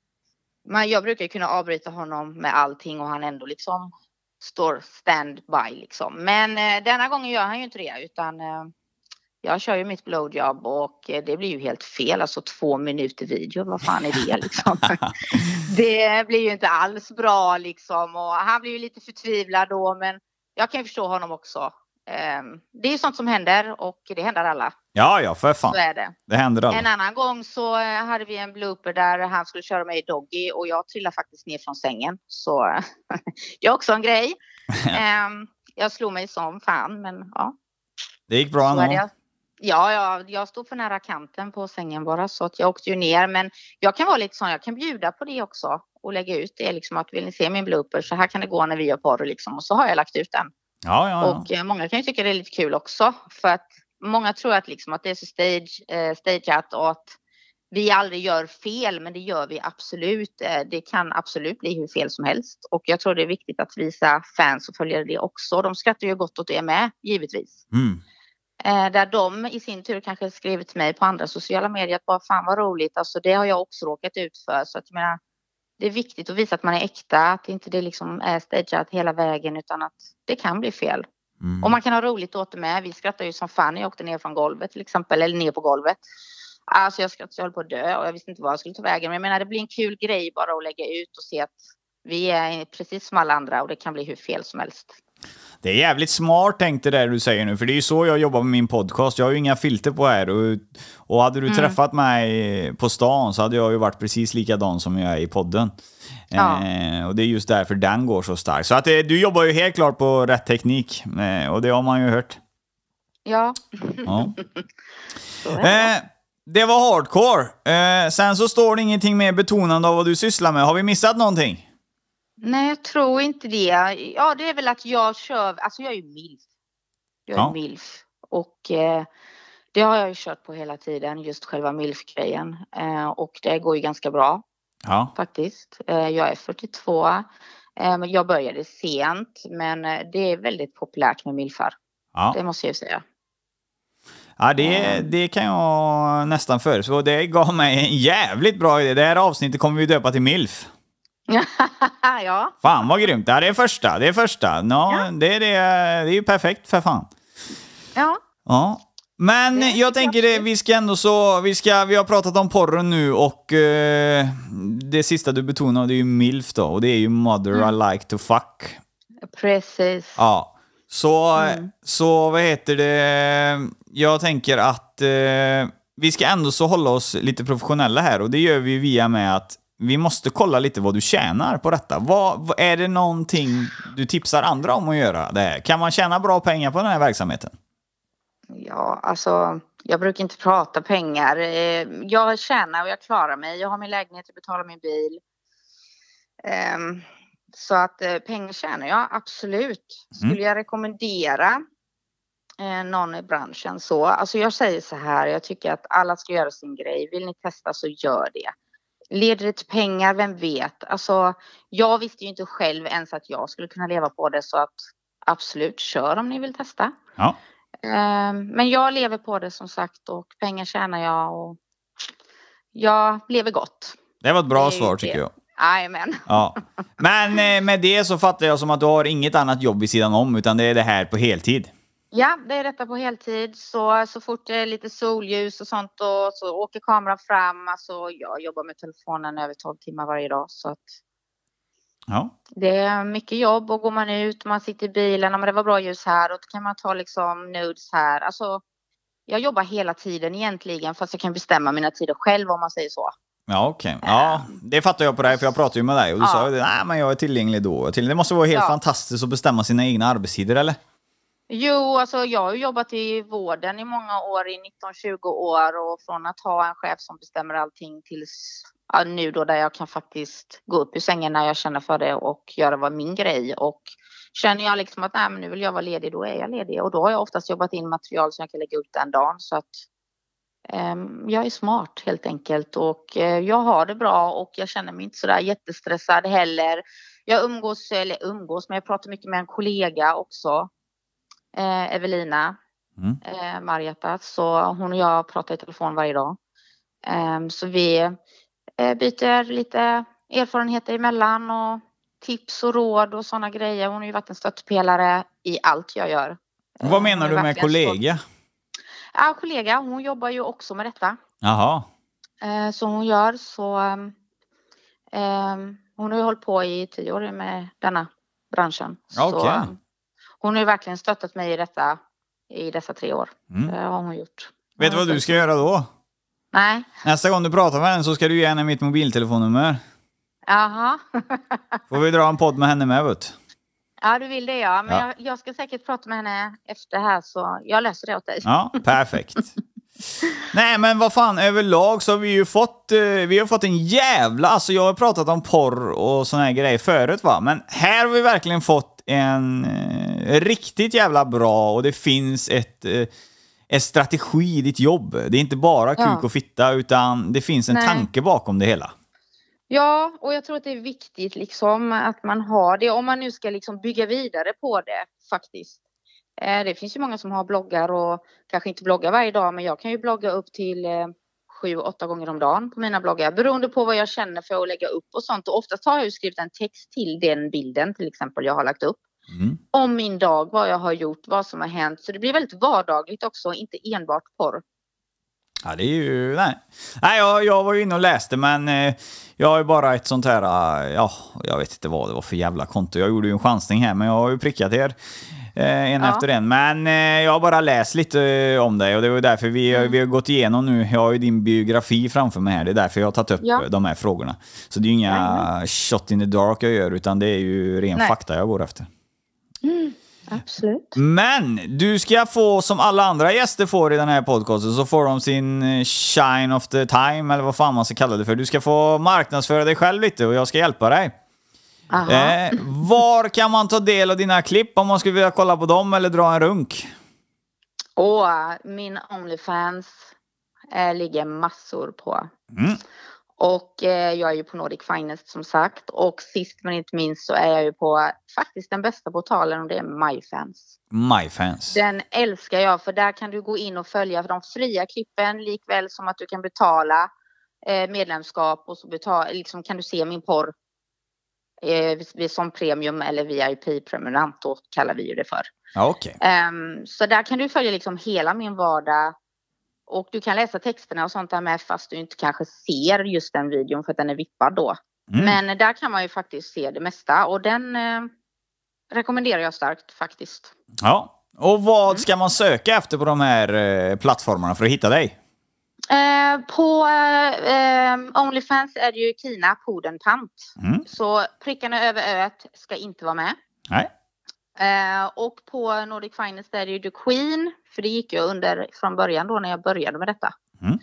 Men jag brukar ju kunna avbryta honom med allting och han ändå liksom står stand-by liksom. Men denna gången gör han ju inte det utan jag kör ju mitt blowjob och det blir ju helt fel. Alltså 2 minuter video, vad fan är det liksom? Det blir ju inte alls bra liksom. Och han blir ju lite förtvivlad då, men jag kan ju förstå honom också. Det är ju sånt som händer och det händer alla. Ja, för fan. Så är det. Det händer alla. En annan gång så hade vi en blooper där han skulle köra mig i doggy och jag trillade faktiskt ner från sängen. Så det är också en grej. Jag slog mig som fan, men ja. Det gick bra ändå. Ja, jag stod för nära kanten på sängen bara så att jag åkte ju ner. Men jag kan vara lite sån, jag kan bjuda på det också och lägga ut det liksom att vill ni se min blooper så här kan det gå när vi gör porr liksom. Och så har jag lagt ut den. Ja. Och många kan ju tycka det är lite kul också för att många tror att liksom att det är så stageat och att vi aldrig gör fel, men det gör vi absolut. Det kan absolut bli hur fel som helst och jag tror det är viktigt att visa fans och följare det också. De skrattar ju gott åt det med, givetvis. Där de i sin tur kanske skrivit till mig på andra sociala medier att bara fan vad roligt, alltså det har jag också råkat ut för. Så att jag menar, det är viktigt att visa att man är äkta, att inte det liksom är stageat hela vägen utan att det kan bli fel. Och man kan ha roligt åt det med. Vi skrattar ju som fan när jag åkte ner från golvet till exempel, eller ner på golvet. Alltså jag skrattade, jag höll på att dö och jag visste inte vad jag skulle ta vägen. Men jag menar det blir en kul grej bara att lägga ut och se att vi är precis som alla andra och det kan bli hur fel som helst. Det är jävligt smart tänkt det där du säger nu, för det är ju så jag jobbar med min podcast. Jag har ju inga filter på här och hade du träffat mig på stan så hade jag ju varit precis likadan som jag är i podden. Och det är just därför den går så starkt. Så att du jobbar ju helt klart på rätt teknik och det har man ju hört. Ja. Det var hardcore. Sen så står det ingenting mer betonande av vad du sysslar med. Har vi missat någonting? Nej, jag tror inte det. Ja, det är väl att jag kör, alltså jag är ju milf. Jag är milf och det har jag ju kört på hela tiden, just själva milf-grejen. Och det går ju ganska bra faktiskt. Jag är 42, jag började sent men det är väldigt populärt med milfar. Det måste jag ju säga. Ja, det kan jag nästan föreslå. Det gav mig en jävligt bra idé. Det här avsnittet kommer vi döpa till milf. Ja. Fan vad grymt. Ja, det är första. Det är ju perfekt för fan. Ja. Men jag tänker det, vi ska ändå vi har pratat om porren nu och det sista du betonade är ju milf då och det är ju mother I like to fuck. Precis. Ja. Så vad heter det? Jag tänker att vi ska ändå så hålla oss lite professionella här och det gör vi via med att vi måste kolla lite vad du tjänar på detta. Vad är det någonting du tipsar andra om att göra det här? Kan man tjäna bra pengar på den här verksamheten? Ja, alltså jag brukar inte prata pengar. Jag tjänar och jag klarar mig. Jag har min lägenhet, jag betalar min bil. Så att pengar tjänar jag absolut. Skulle jag rekommendera någon i branschen så. Alltså jag säger så här, jag tycker att alla ska göra sin grej. Vill ni testa så gör det. Leder det till pengar, vem vet? Alltså jag visste ju inte själv ens att jag skulle kunna leva på det så att absolut kör om ni vill testa. Ja. Men jag lever på det som sagt och pengar tjänar jag och jag lever gott. Det var ett bra svar tycker jag. Amen. Ja. Men med det så fattar jag som att du har inget annat jobb i sidan om utan det är det här på heltid. Ja, det är detta på heltid. Så fort det är lite solljus och sånt och så åker kameran fram. Alltså jag jobbar med telefonen över 12 timmar varje dag. Så att det är mycket jobb och går man ut och man sitter i bilen. Men det var bra ljus här och då kan man ta liksom nudes här. Alltså jag jobbar hela tiden egentligen fast jag kan bestämma mina tider själv om man säger så. Ja, okej. Ja, det fattar jag på dig för jag pratade ju med dig och du sa ju men jag är tillgänglig då. Det måste vara helt fantastiskt att bestämma sina egna arbetstider, eller? Jo, alltså jag har jobbat i vården i många år, i 19-20 år, och från att ha en chef som bestämmer allting tills nu då där jag kan faktiskt gå upp ur sängen när jag känner för det och göra vad min grej. Och känner jag liksom att nej, men nu vill jag vara ledig, då är jag ledig. Och då har jag oftast jobbat in material som jag kan lägga ut den dagen. Så att jag är smart helt enkelt, och jag har det bra och jag känner mig inte sådär jättestressad heller. Jag umgås, men jag pratar mycket med en kollega också. Evelina Marjata, så hon och jag pratar i telefon varje dag. Så vi byter lite erfarenheter emellan och tips och råd och sådana grejer. Hon har ju varit en stöttepelare i allt jag gör. Vad menar du med kollega? Ja, kollega. Hon jobbar ju också med detta. Jaha. Så hon gör så. Hon har ju hållit på i 10 år med denna branschen. Okej. Så hon har ju verkligen stöttat mig i detta i dessa 3 år. Det har hon gjort. Vet du vad du ska göra då? Nej. Nästa gång du pratar med henne så ska du ge henne mitt mobiltelefonnummer. Jaha. Får vi dra en podd med henne med, vet? Ja, du vill det, ja. Men jag ska säkert prata med henne efter här, så jag löser det åt dig. Ja, perfekt. Nej, men vad fan, överlag så har vi ju fått, en jävla... Alltså jag har pratat om porr och såna här grejer förut, va? Men här har vi verkligen fått en riktigt jävla bra, och det finns en strategi i ditt jobb. Det är inte bara kuk och fitta, utan det finns en tanke bakom det hela. Ja, och jag tror att det är viktigt liksom att man har det, om man nu ska liksom bygga vidare på det faktiskt. Det finns ju många som har bloggar och kanske inte bloggar varje dag, men jag kan ju blogga upp till 7-8 gånger om dagen på mina bloggar, beroende på vad jag känner för att lägga upp och sånt. Och oftast har jag ju skrivit en text till den bilden, till exempel jag har lagt upp. Om min dag, vad jag har gjort, vad som har hänt. Så det blir väldigt vardagligt också, inte enbart porr. Ja, det är ju... Nej, jag var ju inne och läste, men jag har ju bara ett sånt här... jag vet inte vad det var för jävla konto. Jag gjorde ju en chansning här, men jag har ju prickat er efter en. Men jag har bara läst lite om dig, och det var därför vi har gått igenom nu. Jag har ju din biografi framför mig här. Det är därför jag har tagit upp de här frågorna. Så det är ju inga shot in the dark jag gör, utan det är ju ren fakta jag går efter. Absolut. Men du ska få, som alla andra gäster får i den här podcasten, så får de sin shine of the time, eller vad fan man ska kalla det för. Du ska få marknadsföra dig själv lite, och jag ska hjälpa dig. Var kan man ta del av dina klipp om man skulle vilja kolla på dem eller dra en runk? Min OnlyFans ligger massor på. Och jag är ju på Nordic Finest som sagt. Och sist men inte minst så är jag ju på faktiskt den bästa portalen, och det är MyFans. MyFans. Den älskar jag, för där kan du gå in och följa för de fria klippen, likväl som att du kan betala medlemskap, och så liksom kan du se min porr som premium eller VIP-prenumerant, då kallar vi ju det för. Okay. Så där kan du följa liksom hela min vardag. Och du kan läsa texterna och sånt där med, fast du inte kanske ser just den videon för att den är vippad då. Men där kan man ju faktiskt se det mesta. Och den rekommenderar jag starkt faktiskt. Ja, och vad ska man söka efter på de här plattformarna för att hitta dig? På OnlyFans är det ju Kina Podenpant. Så prickarna över öet ska inte vara med. Nej. Och på Nordic Finest är det ju The Queen, för det gick ju under från början då när jag började med detta.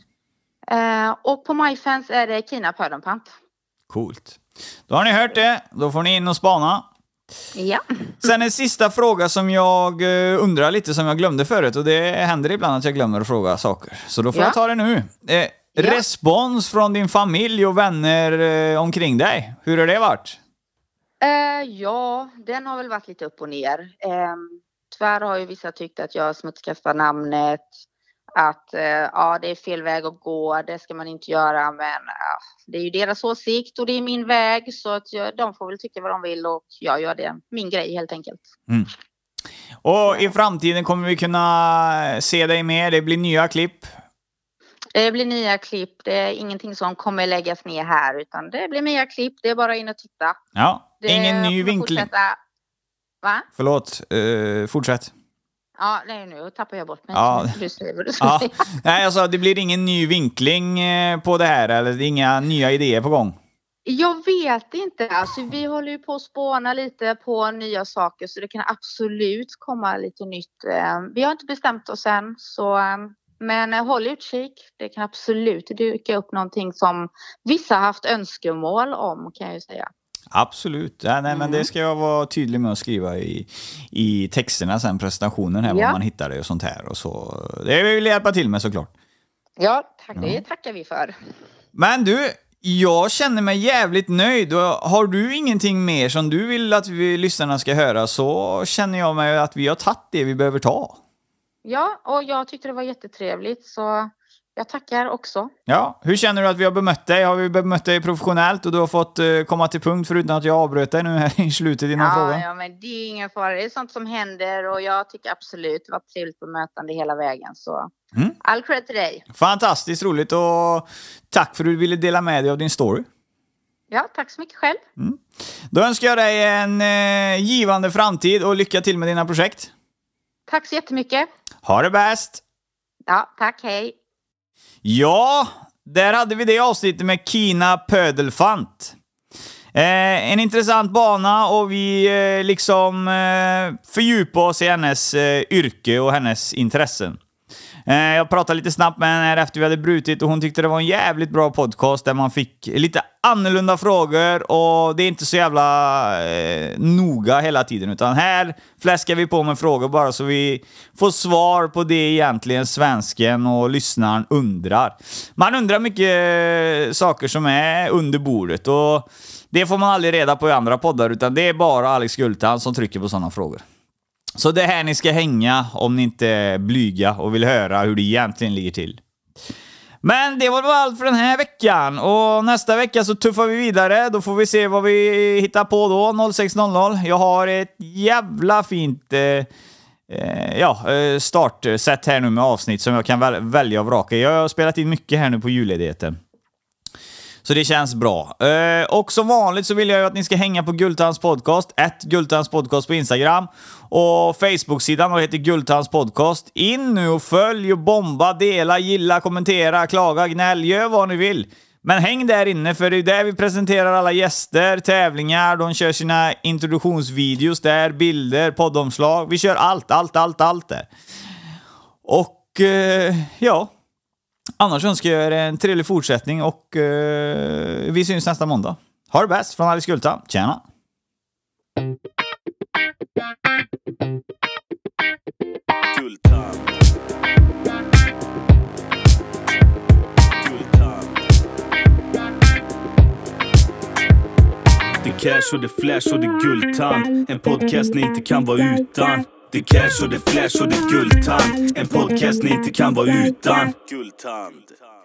Och på MyFans är det Kina Podenpant. Coolt. Då har ni hört det. Då får ni in och spana. Ja. Sen en sista fråga som jag undrar lite, som jag glömde förut, och det händer ibland att jag glömmer att fråga saker. Så då får jag ta det nu. Respons från din familj och vänner omkring dig. Hur har det varit? Ja, den har väl varit lite upp och ner. Tyvärr har ju vissa tyckt att jag smutskastar namnet. Att det är fel väg att gå, det ska man inte göra. Men det är ju deras åsikt och det är min väg. Så att de får väl tycka vad de vill, och jag gör det. Min grej helt enkelt. Och i framtiden kommer vi kunna se dig mer? Det blir nya klipp? Det blir nya klipp. Det är ingenting som kommer läggas ner här, utan det blir nya klipp. Det är bara in och titta. Ja, ingen ny vinkling. Va? Förlåt, fortsätt. Ja, nej, nu tappar jag bort mig. Ja. Du säger vad du ska säga. Nej, alltså det blir ingen ny vinkling på det här, eller inga nya idéer på gång? Jag vet inte. Alltså, vi håller ju på att spåna lite på nya saker så det kan absolut komma lite nytt. Vi har inte bestämt oss än, men håll utkik. Det kan absolut dyka upp någonting som vissa har haft önskemål om, kan jag ju säga. Absolut. Ja, nej, men det ska jag vara tydlig med att skriva i texterna sen, presentationen här, var man hittar det och sånt här. Och så. Det vill jag hjälpa till med såklart. Ja, tack. Det tackar vi för. Men du, jag känner mig jävligt nöjd. Har du ingenting mer som du vill att vi lyssnarna ska höra, så känner jag mig att vi har tagit det vi behöver ta. Ja, och jag tyckte det var jättetrevligt, så jag tackar också. Ja, hur känner du att vi har bemött dig? Har vi bemött dig professionellt och du har fått komma till punkt förutom att jag avbröt dig nu här i slutet i någon fråga? Ja, men det är ingen fara. Det är sånt som händer och jag tycker absolut det var trevligt bemötande hela vägen. Så all cred till dig. Fantastiskt roligt och tack för att du ville dela med dig av din story. Ja, tack så mycket själv. Då önskar jag dig en givande framtid och lycka till med dina projekt. Tack så jättemycket. Ha det bäst. Ja, tack, hej. Ja, där hade vi det avsnittet med Kina Pödelfant. En intressant bana och vi fördjupar oss i hennes yrke och hennes intressen. Jag pratade lite snabbt med henne här efter vi hade brutit och hon tyckte det var en jävligt bra podcast där man fick lite annorlunda frågor och det är inte så jävla noga hela tiden, utan här fläskar vi på med frågor bara så vi får svar på det egentligen svensken och lyssnaren undrar. Man undrar mycket saker som är under bordet och det får man aldrig reda på i andra poddar, utan det är bara Alex Gultan som trycker på sådana frågor. Så det är här ni ska hänga om ni inte är blyga och vill höra hur det egentligen ligger till. Men det var allt för den här veckan. Och nästa vecka så tuffar vi vidare. Då får vi se vad vi hittar på då, 06.00. Jag har ett jävla fint startsätt här nu med avsnitt som jag kan välja och vraka. Jag har spelat in mycket här nu på julledigheten. Så det känns bra. Och som vanligt så vill jag ju att ni ska hänga på Gultans podcast, @Gultans podcast på Instagram. Och Facebook-sidan heter Gultans podcast. In nu och följ och bomba, dela, gilla, kommentera, klaga, gnäll, gör vad ni vill. Men häng där inne, för det är där vi presenterar alla gäster, tävlingar, de kör sina introduktionsvideos där, bilder, poddomslag. Vi kör allt där. Och ja... Annars önskar jag er en trevlig fortsättning och vi syns nästa måndag. Ha det bäst från Alex Gultan. Tjena! Gultan. Det cash och det flash och det Gultan. En podcast ni inte kan vara utan. Det cash och det flash och det Gultan. En podcast ni inte kan vara utan. Gultan.